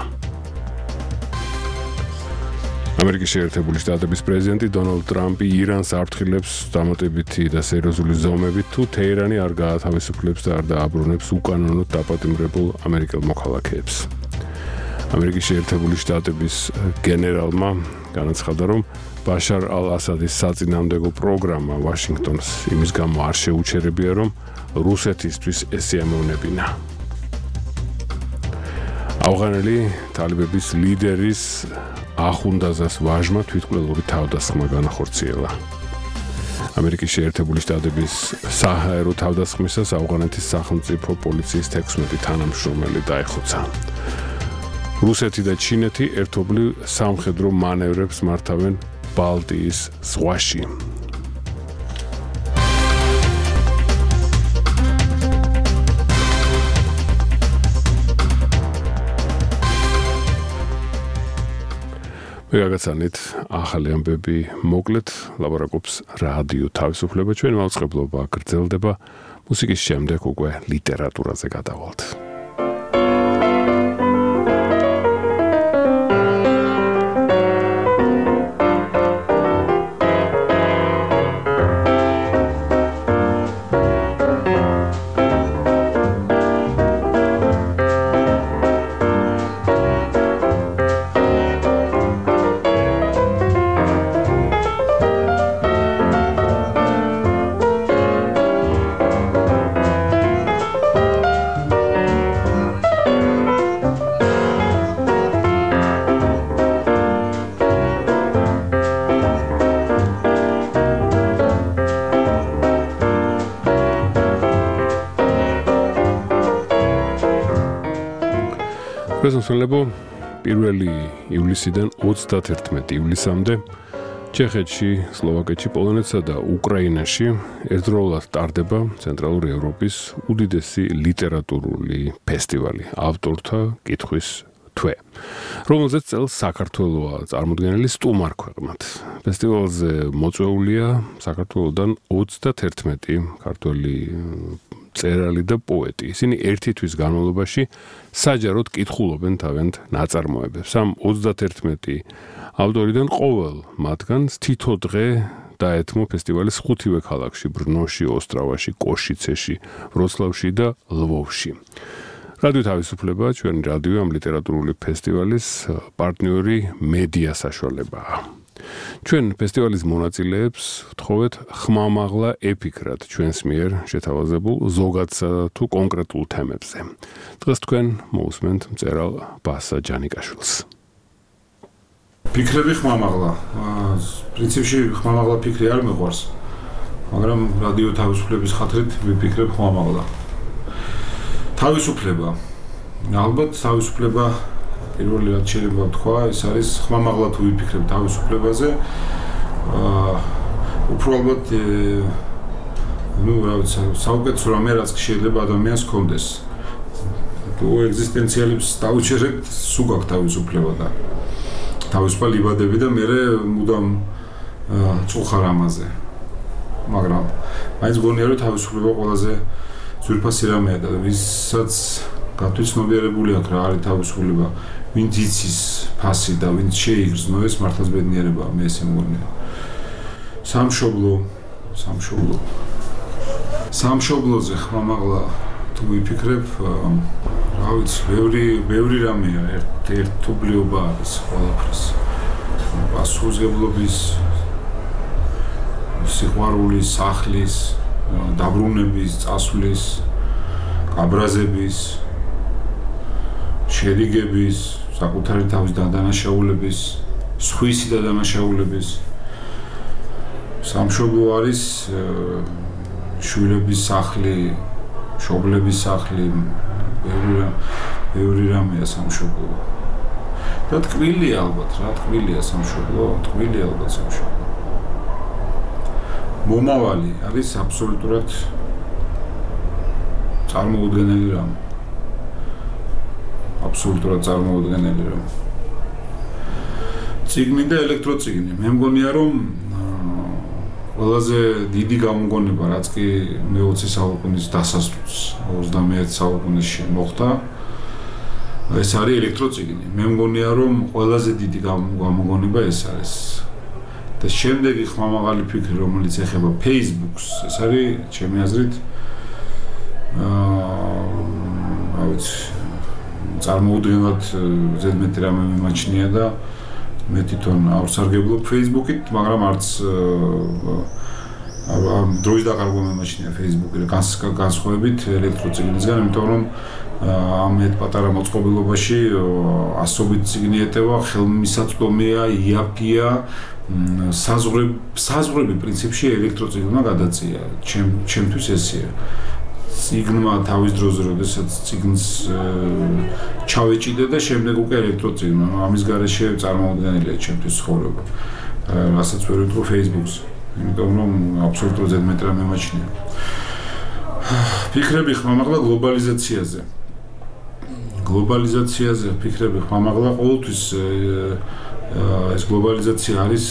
ამერიკის შეერთებული შტატების პრეზიდენტი დონალდ ტრამპი ირანს აფრთხილებს დამატებითი და სერიოზული ზომებით, თუ თეირანი არ გაათავისუფლებს და არ დააბრუნებს უკანონოდ დაპატიმრებულ ამერიკელ მოქალაქეებს. ამერიკის შეერთებული შტატების გენერალმა განაცხადა, რომ ბაშარ ალ-ასადის საწინააღმდეგო პროგრამა ვაშინგტონს იმის გამო არ შეუჩერებია, რომ რუსეთისთვის ეს ეამოვნებინა. ავღანელი თალიბების ლიდერის ახუნდაზას ვაჟმა თვითმკვლელური თავდასხმა განახორციელა. ამერიკის შეერთებული შტატების საჰაერო თავდასხმისას ავღანეთის სახელმწიფო პოლიციის თექვსმეტი თანამშრომელი დაიხოცა. რუსეთი და ჩინეთი ერთობლივ სამხედრო მანევრებს მართავენ ბალტიის ზღვაში. მეგაგაცანით ახალი ამბები მოკლედ ლაბორაკობს რადიო თავისუფლება, ჩვენ მაუწყებლობა გრძელდება, მუსიკის შემდეგ უკვე ლიტერატურაზე გადავალთ. პრეზიდენტებო პირველი ივლისიდან ოცდათერთმეტი ივლისამდე ჩეხეთში, სლოვაკეთში, პოლონეთსა და უკრაინაში ერთდროულად ტარდება ცენტრალური ევროპის უდიდესი ლიტერატურული ფესტივალი ავტორთა კითხვის თვე, რომელზეც წელს საქართველოა წარმოდგენილი სტუმარ ქვეყნად. ფესტივალზე მოწვეულია საქართველოდან ოცდათერთმეტი ქართველი წერალი და პოეტი. ისინი ერთი თვის განმავლობაში საჯაროდ კითხულობენ თავიანთ ნაწარმოებებს. ამ ოცდათერთმეტი ავტორიდან ყოველ მათგანს თითო დღე დაეთმო ფესტივალის ხუთივე ქალაქში: ბრნოში, ოსტრავაში, კოშიცეში, ვროცლავში და ლვოვში. რადიო თავისუფლება, ჩვენი რადიო ამ ლიტერატურული ფესტივალის პარტნიორი მედია საშუალებაა. ჩვენ ფესტივალის მონაწილეებს ვთხოვეთ ხმამაღლა ეფიქრათ ჩვენს მიერ შეთავაზებულ ზოგადსა თუ კონკრეტულ თემებზე. დღეს თქვენ მოусმენთ მწერალ ბასა ჯანიკაშვილს. ფიქრები ხმამაღლა. პრინციპში ხმამაღლა ფიქრი არ მეყვარს, მაგრამ რადიო თავისუფლების ხათრით ვიფიქრებ ხმამაღლა. თავისუფლება. ალბათ თავისუფლება პირველი რაც შეიძლება ვთქვა, ეს არის ხმამაღლა თუ ვიფიქრებ თავისუფლებაზე. აა უფრო ალბათ ნუ რა ვიცი, საუკეთესო რამე რაც შეიძლება ადამიანს ჰქონდეს. თუ ეგზისტენციალებს დაუჩერებთ, სულ გაქვთ თავისუფლება და თავისუფალი იბადები და მე მუდამ წუხარ ამაზე. მაგრამ მაინც გონია რომ თავისუფლება ყველაზე ძვირფასი რამეა და ვისაც გათვითცნობიერებული აქვს რა არის თავისუფლება, ვინც იცის ფასი და ვინც შეიგრძნო ეს მართლაც ბედნიერებაა, მე ესე მგონია. სამშობლო, სამშობლო. სამშობლოზე ხმამაღლა თუ ვიფიქრებ, რა ვიცი, ბევრი, ბევრი რამეა, ერთობლიობა არის ყველაფრის. პასუხისმგებლობის, სიყვარულის, სახლის, დაბრუნების, წასვლის, გაბრაზების, შერიგების, საკუთარი თავის დანაშაულების, სხვისი და დანაშაულების სამშობლო არის შვილების სახლი, მშობლების სახლი, ბევრი ბევრი რამეა სამშობლო. და თქმილია ალბათ, რა თქმილია სამშობლო, თქმილია ალბათ სამშობლო. მომავალი არის აბსოლუტურად წარმოუდგენელი რამ. აბსოლუტურად წარმოუდგენელი რამ. ციგნი და ელექტროციგნი. მე მგონია რომ ყველაზე დიდი გამოგონება რაც კი მეოცე საუკუნის დასასრულს ოცდამეერთე საუკუნეში მოხდა ეს არის ელექტროციგნი. მე მგონია რომ ყველაზე დიდი გამოგონება ეს არის. და შემდეგი ხმამაღალი ფიქრი რომელიც ეხება Facebook-ს ეს არის ჩემი აზრით აა ვიცი წარმოუდგენლად ზედმეტი რამე მიმაჩნია და მე თვითონ ავსარგებლობ Facebook-ით, მაგრამ არც ამ დროის დაკარგვა მიმაჩნია Facebook-ი განსხვავებით ელექტროციგნისგან, იმიტომ რომ ამ ერთ პატარა მოწყობილობაში ასობით ციგნი ეტევა, ხელმისაწვდომია, იაფია, საზღვრები, საზღვრები პრინციპში ელექტროციგნმა გადაწია. ჩემ ჩემთვის ესეა. ციგნმა თავის დროზე, როდესაც ციგნს ჩავეჭიდე და შემდეგ უკვე ელექტროციგნმა, ამის გარეშე წარმოუდგენელია ჩემთვის ცხოვრება. რასაც ვერ ვიტყვი Facebook-ს, იმიტომ რომ აბსოლუტურად ზედმეტი რამე მიმაჩნია. ფიქრები ხმამაღლა გლობალიზაციაზე. გლობალიზაციაზე ფიქრები ხმამაღლა ყოველთვის ეს გლობალიზაცია არის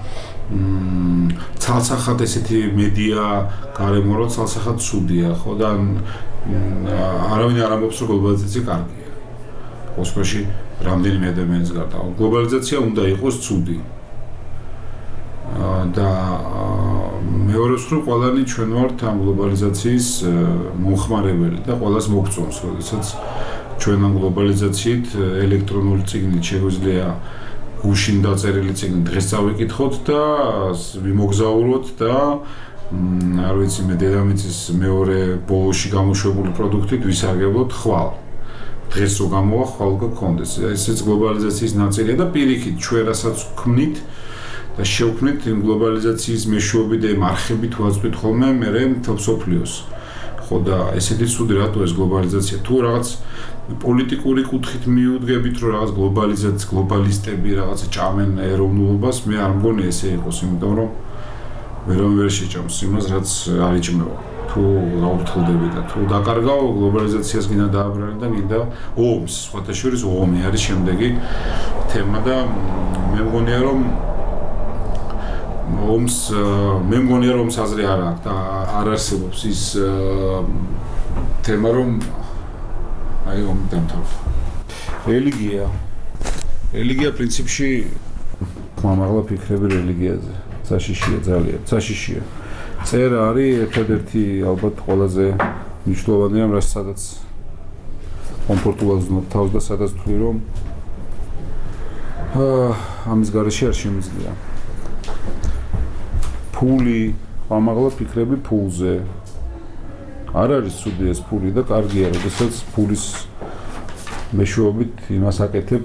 ცალსახად ესეთი მედია გარემო რო ცალსახად ცუდია, ხო და არავინ არ ამბობს რომ გლობალიზაცია კარგია. ოსპოში რამდენიმე ადამიანის გარდა გლობალიზაცია უნდა იყოს ცუდი. და მეორე მხრივ ყველანი ჩვენ ვართ ამ გლობალიზაციის მომხმარებელი და ყველას მოგწონს, როდესაც ჩვენ ამ გლობალიზაციით ელექტრონული ციგნით შეგვიძლია გუშინ დაწერილი ციგნი დღეს წავიკითხოთ და ვიმოგზაუროთ და არ ვიცი მე დედამიწის მეორე ბოლოში გამოშვებული პროდუქტით ვისარგებლოთ ხვალ. დღეს რო გამოვა ხვალ გქონდეს. ესეც გლობალიზაციის ნაწილია და პირიქით ჩვენ რასაც ვქმნით და შევქმნით იმ გლობალიზაციის მეშვეობით და იმ არხებით ვაწვით ხოლმე მერე მთელ მსოფლიოს. ხო და ესეთი ცუდი რატო ეს გლობალიზაცია? თუ რაღაც პოლიტიკური კუთხით მიუდგებით რომ რაღაც გლობალიზაცია, გლობალისტები რაღაცა ჭამენ ეროვნულობას, მე არ მგონი ესე იყოს, იმიტომ რომ ვერამ ვერ შეჭამს იმას, რაც არ იჭმევა. თუ გაურთულდები და თუ დაკარგავ გლობალიზაციას გინდა დააბრალე და გინდა ომს, სხვათა შორის ომი არის შემდეგი თემა და მე მგონია რომ ომს მე მგონია რომ საზრე არ აქვს და არ არსებობს ის თემა რომ აი ომი დამთავრდა. რელიგია რელიგია პრინციპში ხმამაღლა ფიქრები რელიგიაზე საშიშია ძალიან საშიშია. წერა არის ერთადერთი ალბათ ყველაზე მნიშვნელოვანი რამ რაც სადაც კომფორტულად ვზნობ თავს და სადაც თქვი რომ აა ამის გარეშე არ შემიძლია. ფული, ხმამაღლა ფიქრები ფულზე. არ არის ცუდი ეს ფული და კარგია, როდესაც ფულის მეშვეობით იმას აკეთებ,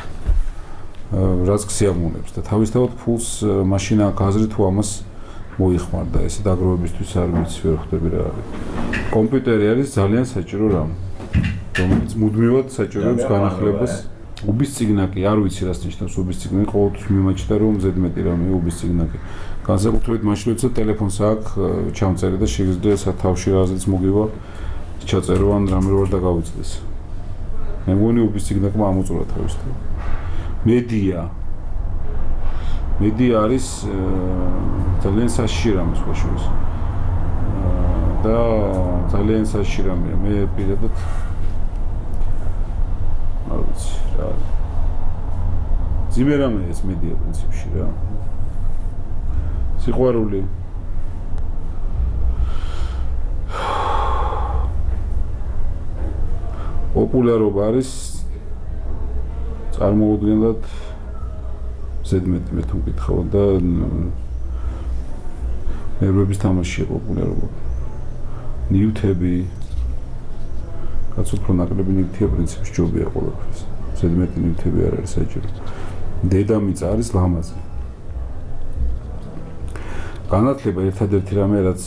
რაც გსიამოვნებს და თავისთავად ფულს მაშინ აქ აზრი თუ ამას მოიხმარ და ესე დაგროვებისთვის არ ვიცი ვერ ხვდები რა არის. კომპიუტერი არის ძალიან საჭირო რამ, რომელიც მუდმივად საჭიროებს განახლებას. უბის ციგნაკი, არ ვიცი რას ნიშნავს უბის ციგნაკი, ყოველთვის მიმაჩნდა რომ ზედმეტი რამე უბის ციგნაკი. განსაკუთრებით მაშინ როცა ტელეფონს აქვს ჩამწერი და შეგიძლია სათავში რაზეც მოგივა ჩაწერო ან რამე რო არ დაგავიწყდეს. მე მგონი უბის ციგნაკმა ამოწურა თავისთავად. მედია მედია არის ძალიან საშიში რამე სხვა შორის. და ძალიან საშიში რამეა. მე პირადად არ ვიცი რა. ძიმე რამეა ეს მედია პრინციპში რა. სიყვარული პოპულარობა არის წარმოუდგენლად ზედმეტი მე თუ მკითხავ და ნერვების თამაშია პოპულარობა. ნიუთები რაც უფრო ნაკლები ნივთია პრინციპში ჯობია ყველაფერს. ზედმეტი ნივთები არ არის საჭირო. დედამიწა არის ლამაზი. განათლება ერთადერთი რამე, რაც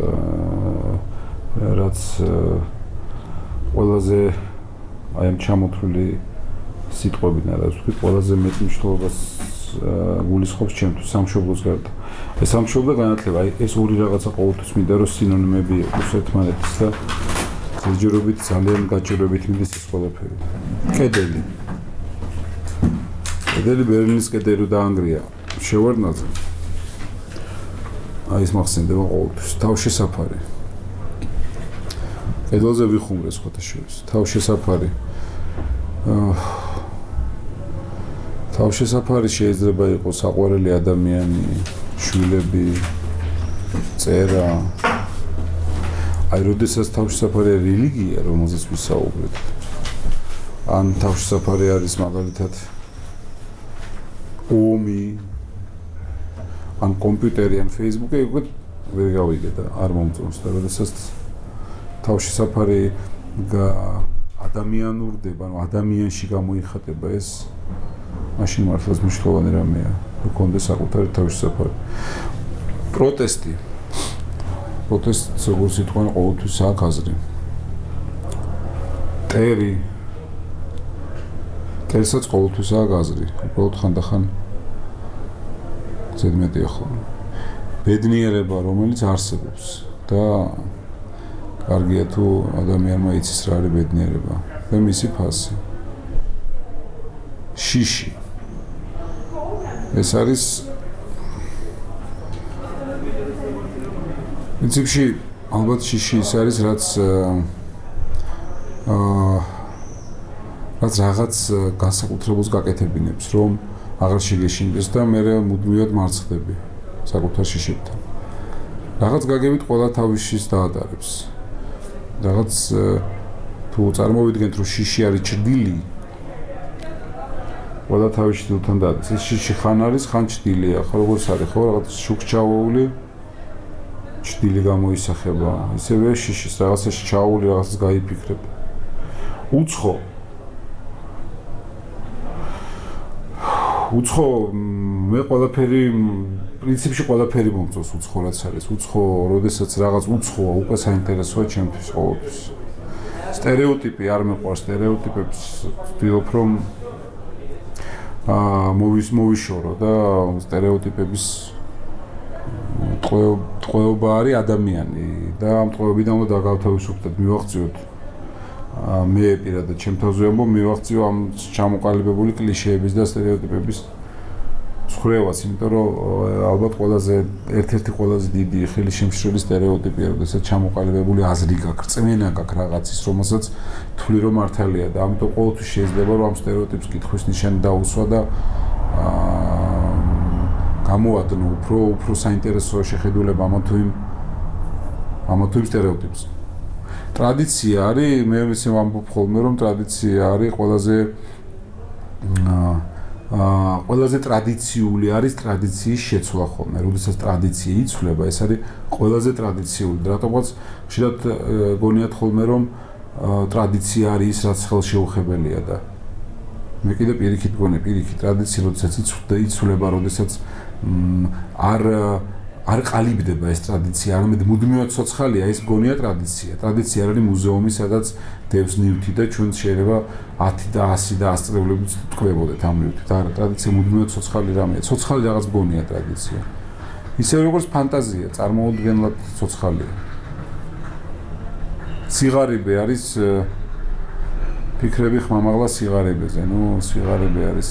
რაც ყველაზე აი ამ ჩამოთვლილი სიტყვებიდან რაც ვთქვი, ყველაზე მეტ მნიშვნელობას გულისხმობს ჩემთვის სამშობლოს გარდა. ეს სამშობლო განათლება, აი ეს ორი რაღაცა ყოველთვის მინდა რომ სინონიმები იყოს ერთმანეთის და ზეჯერობით ძალიან გაჭირვებით მიდის ეს ყველაფერი. კედელი. კედელი ბერლინის კედელი დაანგრია შევარდნაძე. აი ეს მახსენდება ყოველთვის. თავშესაფარი. კედელზე ვიხუმრე სხვათა შორის. თავშესაფარი. აა თავშესაფარი შეიძლება იყოს საყვარელი ადამიანი, შვილები, წერა. აი, როდესაც თავშესაფარი რელიგია, რომელზეც ვისაუბრეთ. ან თავშესაფარი არის მაგალითად ომი, ან კომპიუტერი, ან Facebook-ი, უკვე ვერ გავიგე და არ მომწონს და როდესაც თავშესაფარი ადამიანურდება, ანუ ადამიანში გამოიხატება ეს მაშინ მართლაც მნიშვნელოვანი რამეა, რომ კონდეს საკუთარი თავშესაფარი. პროტესტი. პროტესტს როგორც იტყვიან, ყოველთვის აქვს აზრი. ტერი. ტერსაც ყოველთვის აქვს აზრი. უბრალოდ ხანდახან ზედმეტია ხოლმე. ბედნიერება, რომელიც არსებობს და კარგია თუ ადამიანმა იცის რა არის ბედნიერება და მისი ფასი. შიში. ეს არის პრინციპში ალბათ შიში ის არის რაც აა რაც რაღაც განსაკუთრებულს გაკეთებინებს, რომ აღარ შეგეშინდეს და მე მუდმივად მარცხდები საკუთარ შიშებთან. რაღაც გაგებით ყველა თავის შიშს დაადარებს. რაღაც თუ წარმოვიდგენთ რომ შიში არის ჭრდილი ყველა თავის შიშთან დაადარებს. ეს შიში ხან არის, ხან ჭრდილია, ხო როგორც არის, ხო რაღაც შუქჩაული ჭრდილი გამოისახება. ისევე შიშის რაღაცაში ჩაული რაღაცას გაიფიქრებ. უცხო უცხო მე ყველაფერი პრინციპში ყველაფერი მომწონს უცხო რაც არის. უცხო, როდესაც რაღაც უცხოა, უკვე საინტერესოა ჩემთვის ყოველთვის. სტერეოტიპი არ მეყვარს, სტერეოტიპებს ვცდილობ რომ აა მოვის მოვიშორო და სტერეოტიპების ტყვეობა არის ადამიანი და ამ ტყვეობიდან უნდა დაგავთავისუფლდეთ, მივაღწიოთ. მე პირადად ჩემ თავზე ამბობ, მივაღწიო ამ ჩამოყალიბებული კლიშეების და სტერეოტიპების ცხრევას, იმიტომ რომ ალბათ ყველაზე ერთ-ერთი ყველაზე დიდი ხელი შემშრელი სტერეოტიპია, როდესაც ჩამოყალიბებული აზრი გაქვს, რწმენა გაქვს რაღაცის, რომელსაც თვლი რომ მართალია და ამიტომ ყოველთვის შეიძლება რომ ამ სტერეოტიპს კითხვის ნიშანი დაუსვა და აა გამოვადნო უფრო უფრო საინტერესო შეხედულება ამ თუ იმ ამ თუ იმ სტერეოტიპს. ტრადიცია არის, მე ვიცი ვამბობ ხოლმე რომ ტრადიცია არის ყველაზე აა აა ყველაზე ტრადიციული არის ტრადიციის შეცვლა ხოლმე. როდესაც ტრადიცია იცვლება, ეს არის ყველაზე ტრადიციული. რატომაც ხშირად გონიათ ხოლმე რომ ტრადიცია არის ის რაც ხელშეუხებელია და მე კიდე პირიქით გონე, პირიქით ტრადიცია როდესაც იცვლება, როდესაც არ არ ყალიბდება ეს ტრადიცია, არამედ მუდმივად ცოცხალია, ეს გონია ტრადიცია. ტრადიცია არის მუზეუმი, სადაც დევს ნივთი და ჩვენ შეიძლება ათი და ასი და ასი წლებით თქვებოდეთ ამ ნივთით. არა, ტრადიცია მუდმივად ცოცხალი რამეა. ცოცხალი რაღაც გონია ტრადიცია. ისევე როგორც ფანტაზია, წარმოუდგენლად ცოცხალია. სიღარიბე არის ფიქრები ხმამაღლა სიღარიბეზე. ნუ სიღარიბე არის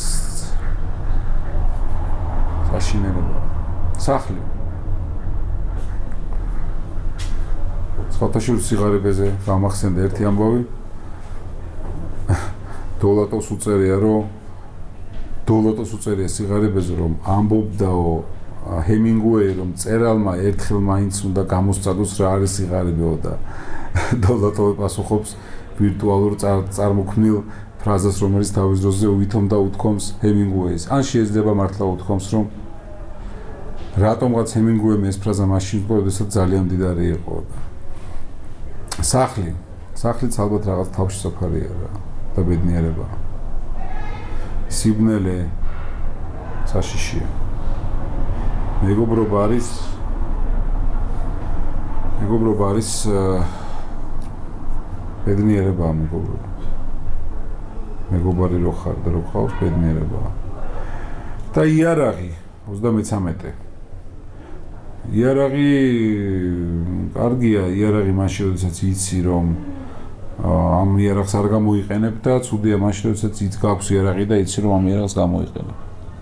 საშინელება. სახლი სხვათაშორის სიღარიბეზე გამახსენდა ერთი ამბავი. დოლატოს უწერია, რომ დოლატოს უწერია სიღარიბეზე, რომ ამბობდაო ჰემინგუეი, რომ წერალმა ერთხელ მაინც უნდა გამოსწადოს რა არის სიღარიბეო და დოლატო პასუხობს ვირტუალურ წარმოქმნილ ფრაზას, რომელიც თავის დროზე უითომ და უთქვამს ჰემინგუეის. ან შეიძლება მართლა უთქვამს, რომ რატომღაც ჰემინგუემ ეს ფრაზა მაშინ თქვა, როდესაც ძალიან მდიდარი იყო. სახლი, სახლიც ალბათ რაღაც თავშესაფარია რა და ბედნიერება. სიბნელე, საშიშია. მეგობრობა არის მეგობრობა არის ბედნიერებაა მეგობრობა. მეგობარი რო ხარ და რო ყავს ბედნიერებაა. და იარაღი ოცდამეცამეტე. იარაღი კარგია, იარაღი მაშინ როდესაც იცი რომ ამ იარაღს არ გამოიყენებ და ცუდია მაშინ როდესაც იცი გაქვს იარაღი და იცი რომ ამ იარაღს გამოიყენებ.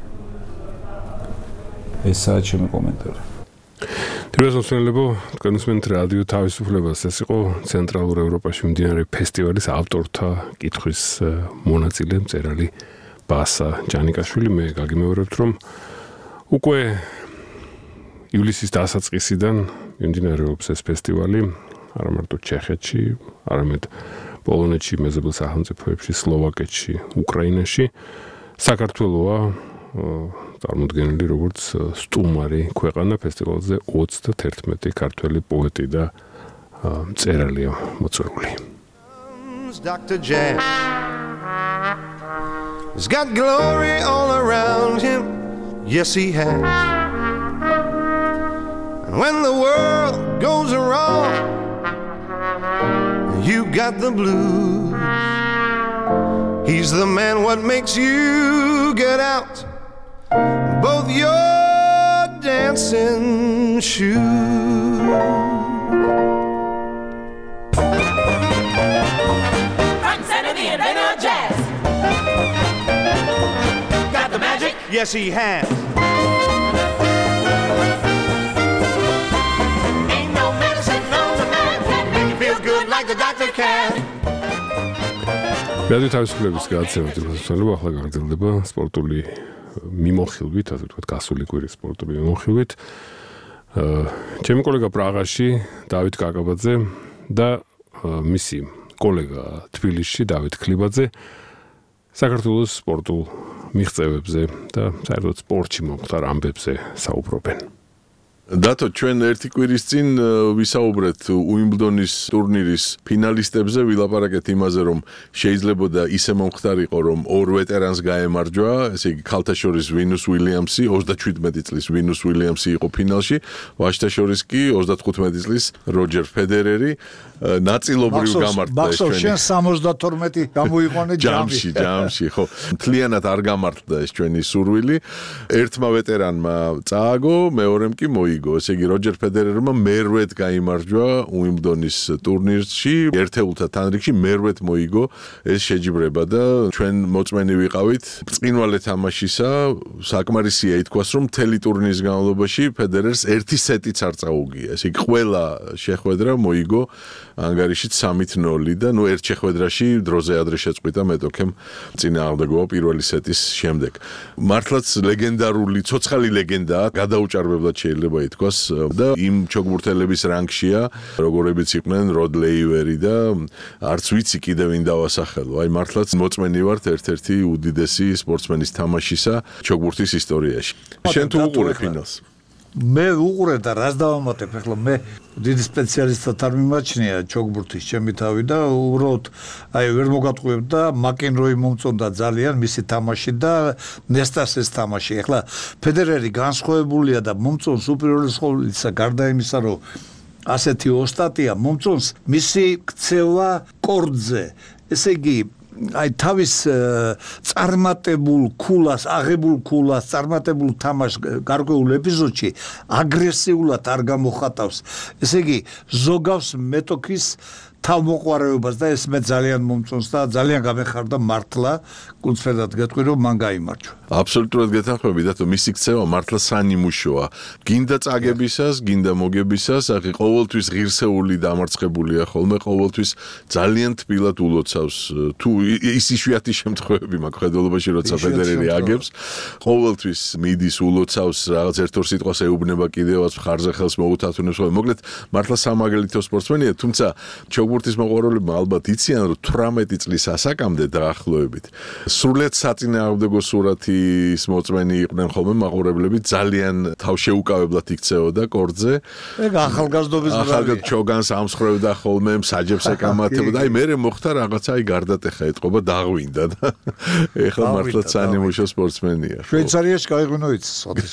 ესაა ჩემი კომენტარი. დღეს მოსვენებო კონსუმენტ რადიო თავისუფლებას ეს იყო ცენტრალურ ევროპაში მიმდინარე ფესტივალის ავტორთა კითხვის მონაწილე მწერალი ბასა ჯანიკაშვილი. მე გაგიმეორებთ რომ უკვე ივლისის დასაწყისიდან მიმდინარეობს ეს ფესტივალი არა მარტო ჩეხეთში, არამედ პოლონეთში, მეზობელ სახელმწიფოებში, სლოვაკეთში, უკრაინაში. საქართველოა წარმოდგენილი როგორც სტუმარი ქვეყანა ფესტივალზე ოცდაერთმეტი ქართველი პოეტი და მწერალია მოწვეული. Doctor Jazz He's got glory all around him. Yes, he has. And when the world goes wrong, you got the blues. He's the man what makes you get out both your dancing shoes. Front and center, the inventor of jazz. Got the magic? Yes, he has. Ain't no medicine known to man can make you feel good like the doctor can. რადიო თავისუფლების გადაცემა თვითონ ახლა გაგრძელდება სპორტული მიმოხილვით, ასე ვთქვათ, გასული კვირის სპორტული მიმოხილვით. ჩემი კოლეგა პრაღაში დავით კაკაბაძე და მისი კოლეგა თბილისში დავით ქლიბაძე საქართველოს სპორტულ მიღწევებზე და საერთოდ სპორტში მომხდარ ამბებზე საუბრობენ. დათო, ჩვენ ერთი კვირის წინ ვისაუბრეთ უიმბლდონის ტურნირის ფინალისტებზე, ვილაპარაკეთ იმაზე, რომ შეიძლებოდა ისე მომხდარიყო, რომ ორ ვეტერანს გაემარჯვა, ესე იგი ქალთა შორის ვინუს უილიამსი, ოცდაჩვიდმეტი წლის ვინუს უილიამსი იყო ფინალში, ვაჟთა შორის კი ოცდათხუთმეტი წლის როჯერ ფედერერი, ნაწილობრივ გამართლა ეს ჩვენი. შენ სამოცდათორმეტი გამოიყვანე ჯამში, ჯამში, ხო. მთლიანად არ გამართლა ეს ჩვენი სურვილი. ერთმა ვეტერანმა წააგო, მეორემ კი მოიგო. ესე იგი როჯერ ფედერერმა მერვედ გაიმარჯვა უიმბლდონის ტურნირში, ერთეულთა თანრიგში მერვედ მოიგო ეს შეჯიბრება და ჩვენ მოწმენი ვიყავით ბრწყინვალე თამაშისა, საკმარისია ითქვას, რომ მთელი ტურნირის განმავლობაში ფედერერს ერთი სეტიც არ წაუგია. ესე იგი ყველა შეხვედრა მოიგო ანგარიშით სამით ნოლი და ნუ ერთ შეხვედრაში დროზე ადრე შეწყვიტა მეტოქემ წინააღმდეგობა პირველი სეტის შემდეგ. მართლაც ლეგენდარული, ცოცხალი ლეგენდაა, გადაუჭარბებლად შეიძლება ითქვას და იმ ჩოგბურთელების რანგშია, როგორებიც იყვნენ როდ ლეივერი და არც ვიცი კიდევ ვინ დავასახელო. აი მართლაც მოწმენი ვართ ერთ-ერთი უდიდესი სპორტსმენის თამაშისა ჩოგბურთის ისტორიაში. შენ თუ უყურე ფინალს? მე უყურე და რას დავამატებ, ახლა მე დიდი სპეციალისტად არ მიმაჩნია ჩოგბურთის ჩემი თავი და უბრალოდ აი ვერ მოგატყუებ და მაკენროი მომწონდა ძალიან მისი თამაში და ნესტას ეს თამაში. ახლა ფედერერი განსხვავებულია და მომწონს უპირველეს ყოვლისა გარდა იმისა, რომ ასეთი ოსტატია მომწონს მისი ქცევა კორდზე. ესე იგი აი თავის წარმატებულ ქულას, აღებულ ქულას, წარმატებულ თამაშს გარკვეულ ეპიზოდში აგრესიულად არ გამოხატავს. ესე იგი ზოგავს მეტოქის თავმოყვარეობას და ეს მე ძალიან მომწონს და ძალიან გამეხარდა მართლა კულტფედად გეტყვი რომ მან გაიმარჯვა. აბსოლუტურად გეთანხმები და მისი ქცევა მართლა სანიმუშოა. გინდა წაგებისას, გინდა მოგებისას, ახი ყოველთვის ღირსეული დამარცხებულია ხოლმე, ყოველთვის ძალიან თბილად ულოცავს. თუ ის იშვიათი შემთხვევები მაქვს ხედველობაში, როცა ფედერერი აგებს, ყოველთვის მიდის ულოცავს, რაღაც ერთ-ორ სიტყვას ეუბნება კიდევაც მხარზე ხელს მოუთათუნებს ხოლმე. მოკლედ მართლა სამაგალითო სპორტსმენია, თუმცა ჩოგბურთი ფეხბურთის მოყვარულებმა ალბათ იციან, რომ თვრამეტი წლის ასაკამდე დაახლოებით სრულიად საწინააღმდეგო სურათის მოწმენი იყვნენ ხოლმე მაყურებლები, ძალიან თავშეუკავებლად იქცეოდა კორტზე. ეგ ახალგაზრდობის ახალგაზრდა ჩოგანს ამსხრევდა ხოლმე, საჯებს ეკამათებდა. აი მერე მოხდა რაღაცა, აი გარდატეხა ეთყობა, დაღვინდა და ეხლა მართლაც სანიმუშო სპორტსმენია. შვეიცარიაში გაიღვინო იცი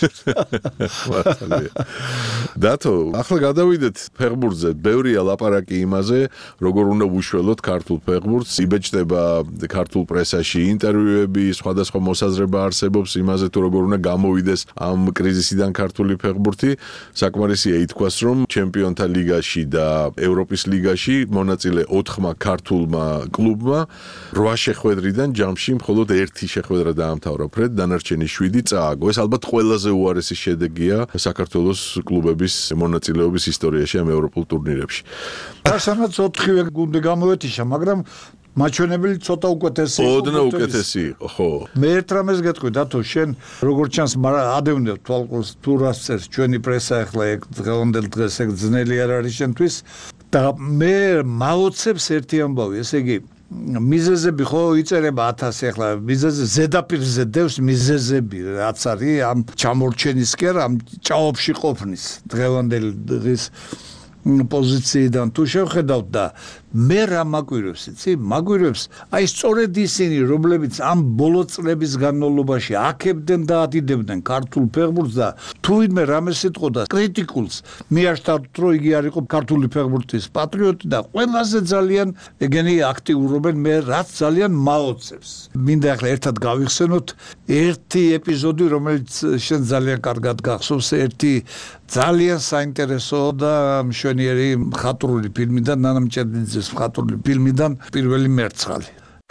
მართალია. დათო, ახლა გადავიდეთ ფეხბურთზე. ბევრია ლაპარაკი იმაზე, როგორ უნდა ვუშველოთ ქართულ ფეხბურთს. იბეჭდება ქართულ პრესაში ინტერვიუები, სხვადასხვა მოსაზრება არსებობს იმაზე, თუ როგორ უნდა გამოვიდეს ამ კრიზისიდან ქართული ფეხბურთი. საკმარისია ითქვას, რომ ჩემპიონთა ლიგაში და ევროპის ლიგაში მონაწილე ოთხმა ქართულმა კლუბმა რვა შეხვედრიდან ჯამში მხოლოდ ერთი შეხვედრა დაამთავრა ფრედ, დანარჩენი შვიდი წააგო. ეს ალბათ ყველაზე უარესი შედეგია საქართველოს კლუბების მონაწილეობის ისტორიაში ამ ევროპულ ტურნირებში. არასანაც ოთხივე გუნდი გამოეთიშა, მაგრამ მაჩვენებელი ცოტა უკეთესი იყო. ოდნავ უკეთესი იყო, ხო. მე ერთ რამეს გეტყვი, დათო, შენ როგორ ჩანს, მაგრამ ადევნებ თვალყურს თუ რას წერს ჩვენი პრესა ახლა ეგ დღევანდელ დღეს ეგ ძნელი არ არის შენთვის და მე მაოცებს ერთი ამბავი, ესე იგი მიზეზები ხო იწერება ათასი ახლა მიზეზე ზედაპირზე დევს მიზეზები რაც არის ამ ჩამორჩენისკენ ამ ჭაობში ყოფნის დღევანდელი დღის პოზიციიდან თუ შევხედავთ და მე რა მაგვირებს იცი მაგვირებს აი სწორედ ისინი რომლებიც ამ ბოლო წლების განმავლობაში აქებდნენ და ადიდებდნენ ქართულ ფეხბურთს და თუ ვინმე რამე სიტყოდა კრიტიკულს მიაშთაროთ რომ იგი არ იყო ქართული ფეხბურთის პატრიოტი და ყველაზე ძალიან ეგენი აქტიურობენ მე რაც ძალიან მაოცებს მინდა ახლა ერთად გავიხსენოთ ერთი ეპიზოდი რომელიც შენ ძალიან კარგად გახსოვს ერთი ძალიან საინტერესო და მშვენიერი მხატვრული ფილმიდან ნანა მჭედლიძის მხატვრული ფილმიდან პირველი მერცხალი.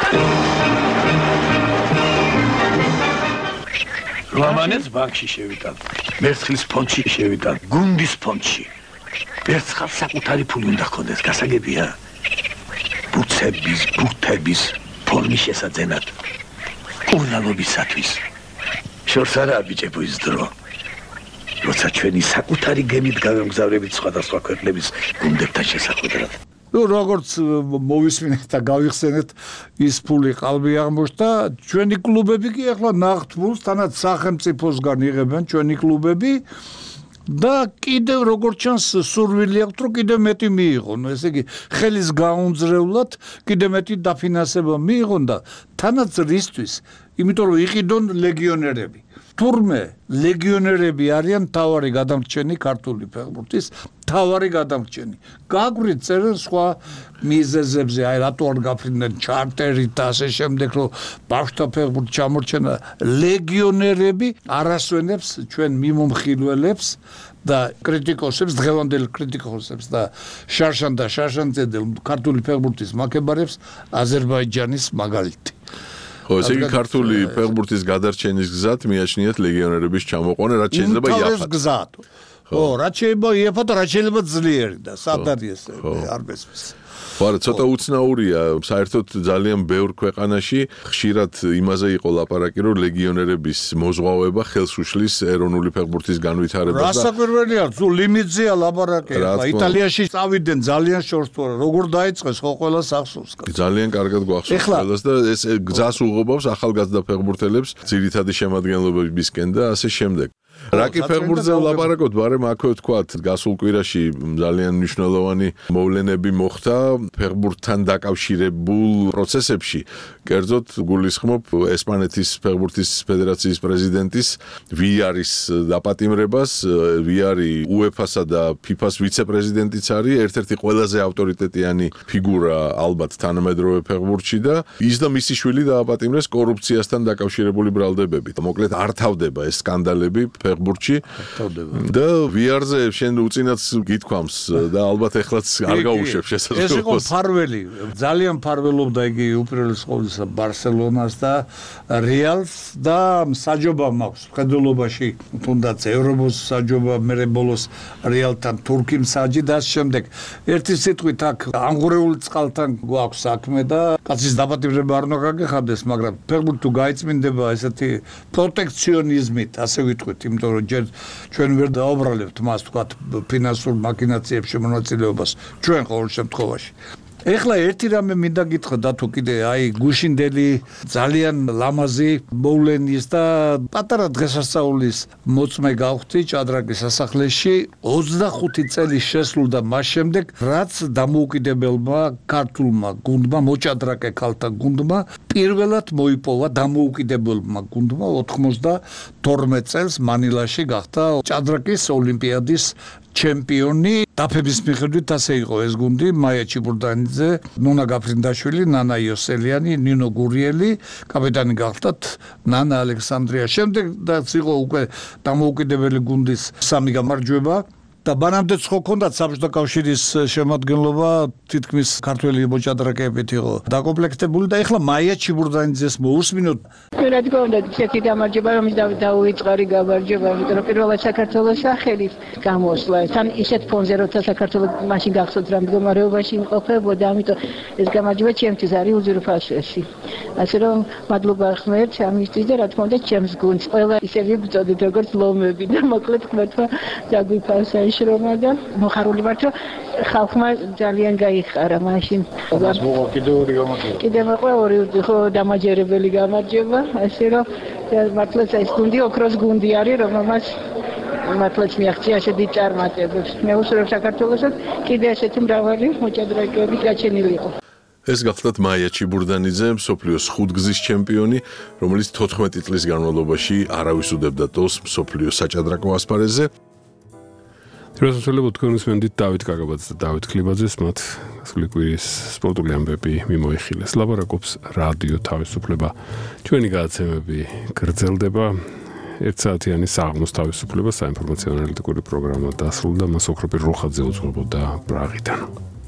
რომანეს ბანკში შევიტან, მერცხლის ფონდში შევიტან, გუნდის ფონდში. მერცხალს საკუთარი ფული უნდა ჰქონდეს, გასაგებია. ბუცების, ბუთების ფორმის შესაძენად. კურნალობისათვის. შორს არაა ბიჭებო ის დრო. როცა ჩვენი საკუთარი გემით გავემგზავრებით სხვადასხვა ქვეყნების გუნდებთან შესახვედრად. ნუ როგორც მოვისმინეთ და გავიხსენეთ ის ფული ყალბი აღმოჩნდა ჩვენი კლუბები კი ახლა ნახთ ფულს თანაც სახელმწიფოსგან იღებენ ჩვენი კლუბები და კიდევ როგორც ჩანს სურვილი აქვს რომ კიდევ მეტი მიიღონ ესე იგი ხელის გაუნძრევლად კიდევ მეტი დაფინანსება მიიღონ და თანაც რისთვის იმიტომ რომ იყიდონ ლეგიონერები თურმე ლეგიონერები არიან თავარი გადამრჩენი ქართული ფეხბურთის თავარი გადამრჩენი გაგვით წერენ სხვა მიზეზებზე აი რატო არ გაფრინდნენ ჩარტერით და ასე შემდეგ რომ ბავშვთა ფეხბურთი ჩამორჩენა ლეგიონერები არასვენებს ჩვენ მიმომხილველებს და კრიტიკოსებს დღევანდელ კრიტიკოსებს და შარშან და შარშანძედელ ქართული ფეხბურთის მაკებარებს აზერბაიჯანის მაგალითი ხო, ესე იგი ქართული ფეხბურთის გადარჩენის გზად მიაჩნიათ ლეგიონერების ჩამოყვანა, რაც შეიძლება იაფად. გზად. ხო, რაც შეიძლება იაფად, რაც შეიძლება ძლიერი და სად არის ეს არ მესმის. ხო, ცოტა უცნაურია, საერთოდ ძალიან ბევრ ქვეყანაში ხშირად იმაზე იყო ლაპარაკი, რომ ლეგიონერების მოზღვავება ხელს უშლის ეროვნული ფეხბურთის განვითარებას და რასაკვირველია, თუ ლიმიტზეა ლაპარაკი, იტალიაში წავიდნენ ძალიან შორს თუ არა, როგორ დაიწყეს ხო ყველა სახსოვს. ძალიან კარგად გვახსოვს ყველას და ეს გზას უღობავს ახალგაზრდა ფეხბურთელებს ძირითადი შემადგენლობებისკენ და ასე შემდეგ. რაკი ფეხბურთზე ვლაპარაკობთ, მაგრამ აქვე ვთქვათ, გასულ კვირაში ძალიან მნიშვნელოვანი მოვლენები მოხდა ფეხბურთთან დაკავშირებულ პროცესებში. კერძოდ გულისხმობ ესპანეთის ფეხბურთის ფედერაციის პრეზიდენტის ვიარის დაპატიმრებას. ვიარი უეფასა და ფიფას ვიცე-პრეზიდენტიც არის, ერთ-ერთი ყველაზე ავტორიტეტიანი ფიგურა ალბათ თანამედროვე ფეხბურთში და ის და მისი შვილი დააპატიმრეს კორუფციასთან დაკავშირებული ბრალდებებით. მოკლედ არ თავდება ეს სკანდალები ფეხბურთში და ვიარზე შენ უწინაც გითქვამს და ალბათ ეხლაც არ გაუშვებ შესაძლებლობას. ეს იყო ფარველი, ძალიან ფარველობდა იგი უპირველეს ყოვლისა ბარსელონას და რეალს და საჯობა მაქვს მხედველობაში თუნდაც ევროპოს საჯობა მერე ბოლოს რეალთან თურქი მსაჯი და შემდეგ ერთი სიტყვით აქ ანგურეული წყალთან გვაქვს საქმე და კაცის დაპატიმრება არ უნდა გაგეხადდეს, მაგრამ ფეხბურთი თუ გაიწმინდება ესეთი პროტექციონიზმით, ასე ვიტყვით, იმიტომ რომ ჯერ ჩვენ ვერ დაუბრალებთ მას თქვათ ფინანსურ მაკინაციებში მონაწილეობას ჩვენ ყოველ შემთხვევაში ეხლა ერთი რამე მინდა გითხრა და თუ კიდე აი გუშინდელი ძალიან ლამაზი მოვლენის და პატარა დღესასწაულის მოწმე გავხდი ჭადრაკის სასახლეში ოცდახუთი წელი შესრულდა მას შემდეგ რაც დამოუკიდებელმა ქართულმა გუნდმა მოჭადრაკე ქალთა გუნდმა პირველად მოიპოვა დამოუკიდებელმა გუნდმა ოთხმოცდათორმეტ წელს მანილაში გახდა ჭადრაკის ოლიმპიადის ჩემპიონი დაფების მიხედვით ასე იყო ეს გუნდი მაია ჩიბურდანიძე, ნონა გაფრინდაშვილი, ნანა იოსელიანი, ნინო გურიელი, კაპიტანი გახდათ ნანა ალექსანდრია. შემდეგ რაც იყო უკვე დამოუკიდებელი გუნდის სამი გამარჯვება და ბანამდეც ხო ქონდათ საბჭოთა კავშირის შემადგენლობა თითქმის ქართველი მოჭადრაკეებით იყო დაკომპლექტებული და ეხლა მაია ჩიბურდანიძეს მოусმინოთ. რა თქმა უნდა, ისეთი გამარჯვება რომელიც დაუვიწყარი გამარჯვება, იმიტომ რომ პირველად საქართველოს სახელის გამოსვლა. თან ისეთ ფონზე როცა საქართველოს მაშინ გახსოვთ რა მდგომარეობაში იმყოფებოდა, ამიტომ ეს გამარჯვება ჩემთვის არის უზურპასესი. ასე რომ მადლობა ღმერთს ამისთვის და რა თქმა უნდა ჩემს გუნდს ყველა ისე ვიბრძოდით როგორც ლომები და მოკლედ ღმერთმა დაგვიფასა შრომა და მოხარული ვარ რომ ხალხმა ძალიან გაიხარა მაშინ. კიდე ორი გამარჯვება. კიდე მოყვა ორი ხო დამაჯერებელი გამარჯვება, ასე რომ მართლაც ეს გუნდი ოქროს გუნდი არის, რომელმაც მართლაც მიაღწია ასეთი წარმატებებს. მე უსურვებ საქართველოსაც კიდე ასეთი მრავალი მოჭადრაკეები გაჩენილიყო. ეს გახლდათ მაია ჩიბურდანიძე, მსოფლიოს ხუთგზის ჩემპიონი, რომელიც თოთხმეტი წლის განმავლობაში არავის უდებდა დოს მსოფლიოს საჭადრაკო ასპარეზზე. რასაძლებლად თქვენ უსმენთ დავით კაკაბაძეს და დავით ქლიბაძეს, მათ გასული კვირის სპორტული ამბები მიმოიხილეს. ლაპარაკობს რადიო თავისუფლება. ჩვენი გადაცემები გრძელდება. ერთ საათიანი საღამოს თავისუფლება საინფორმაციო ანალიტიკური პროგრამა დასრულდა, მას ოქროპირ როხაძე უძღვებოდა პრაღიდან.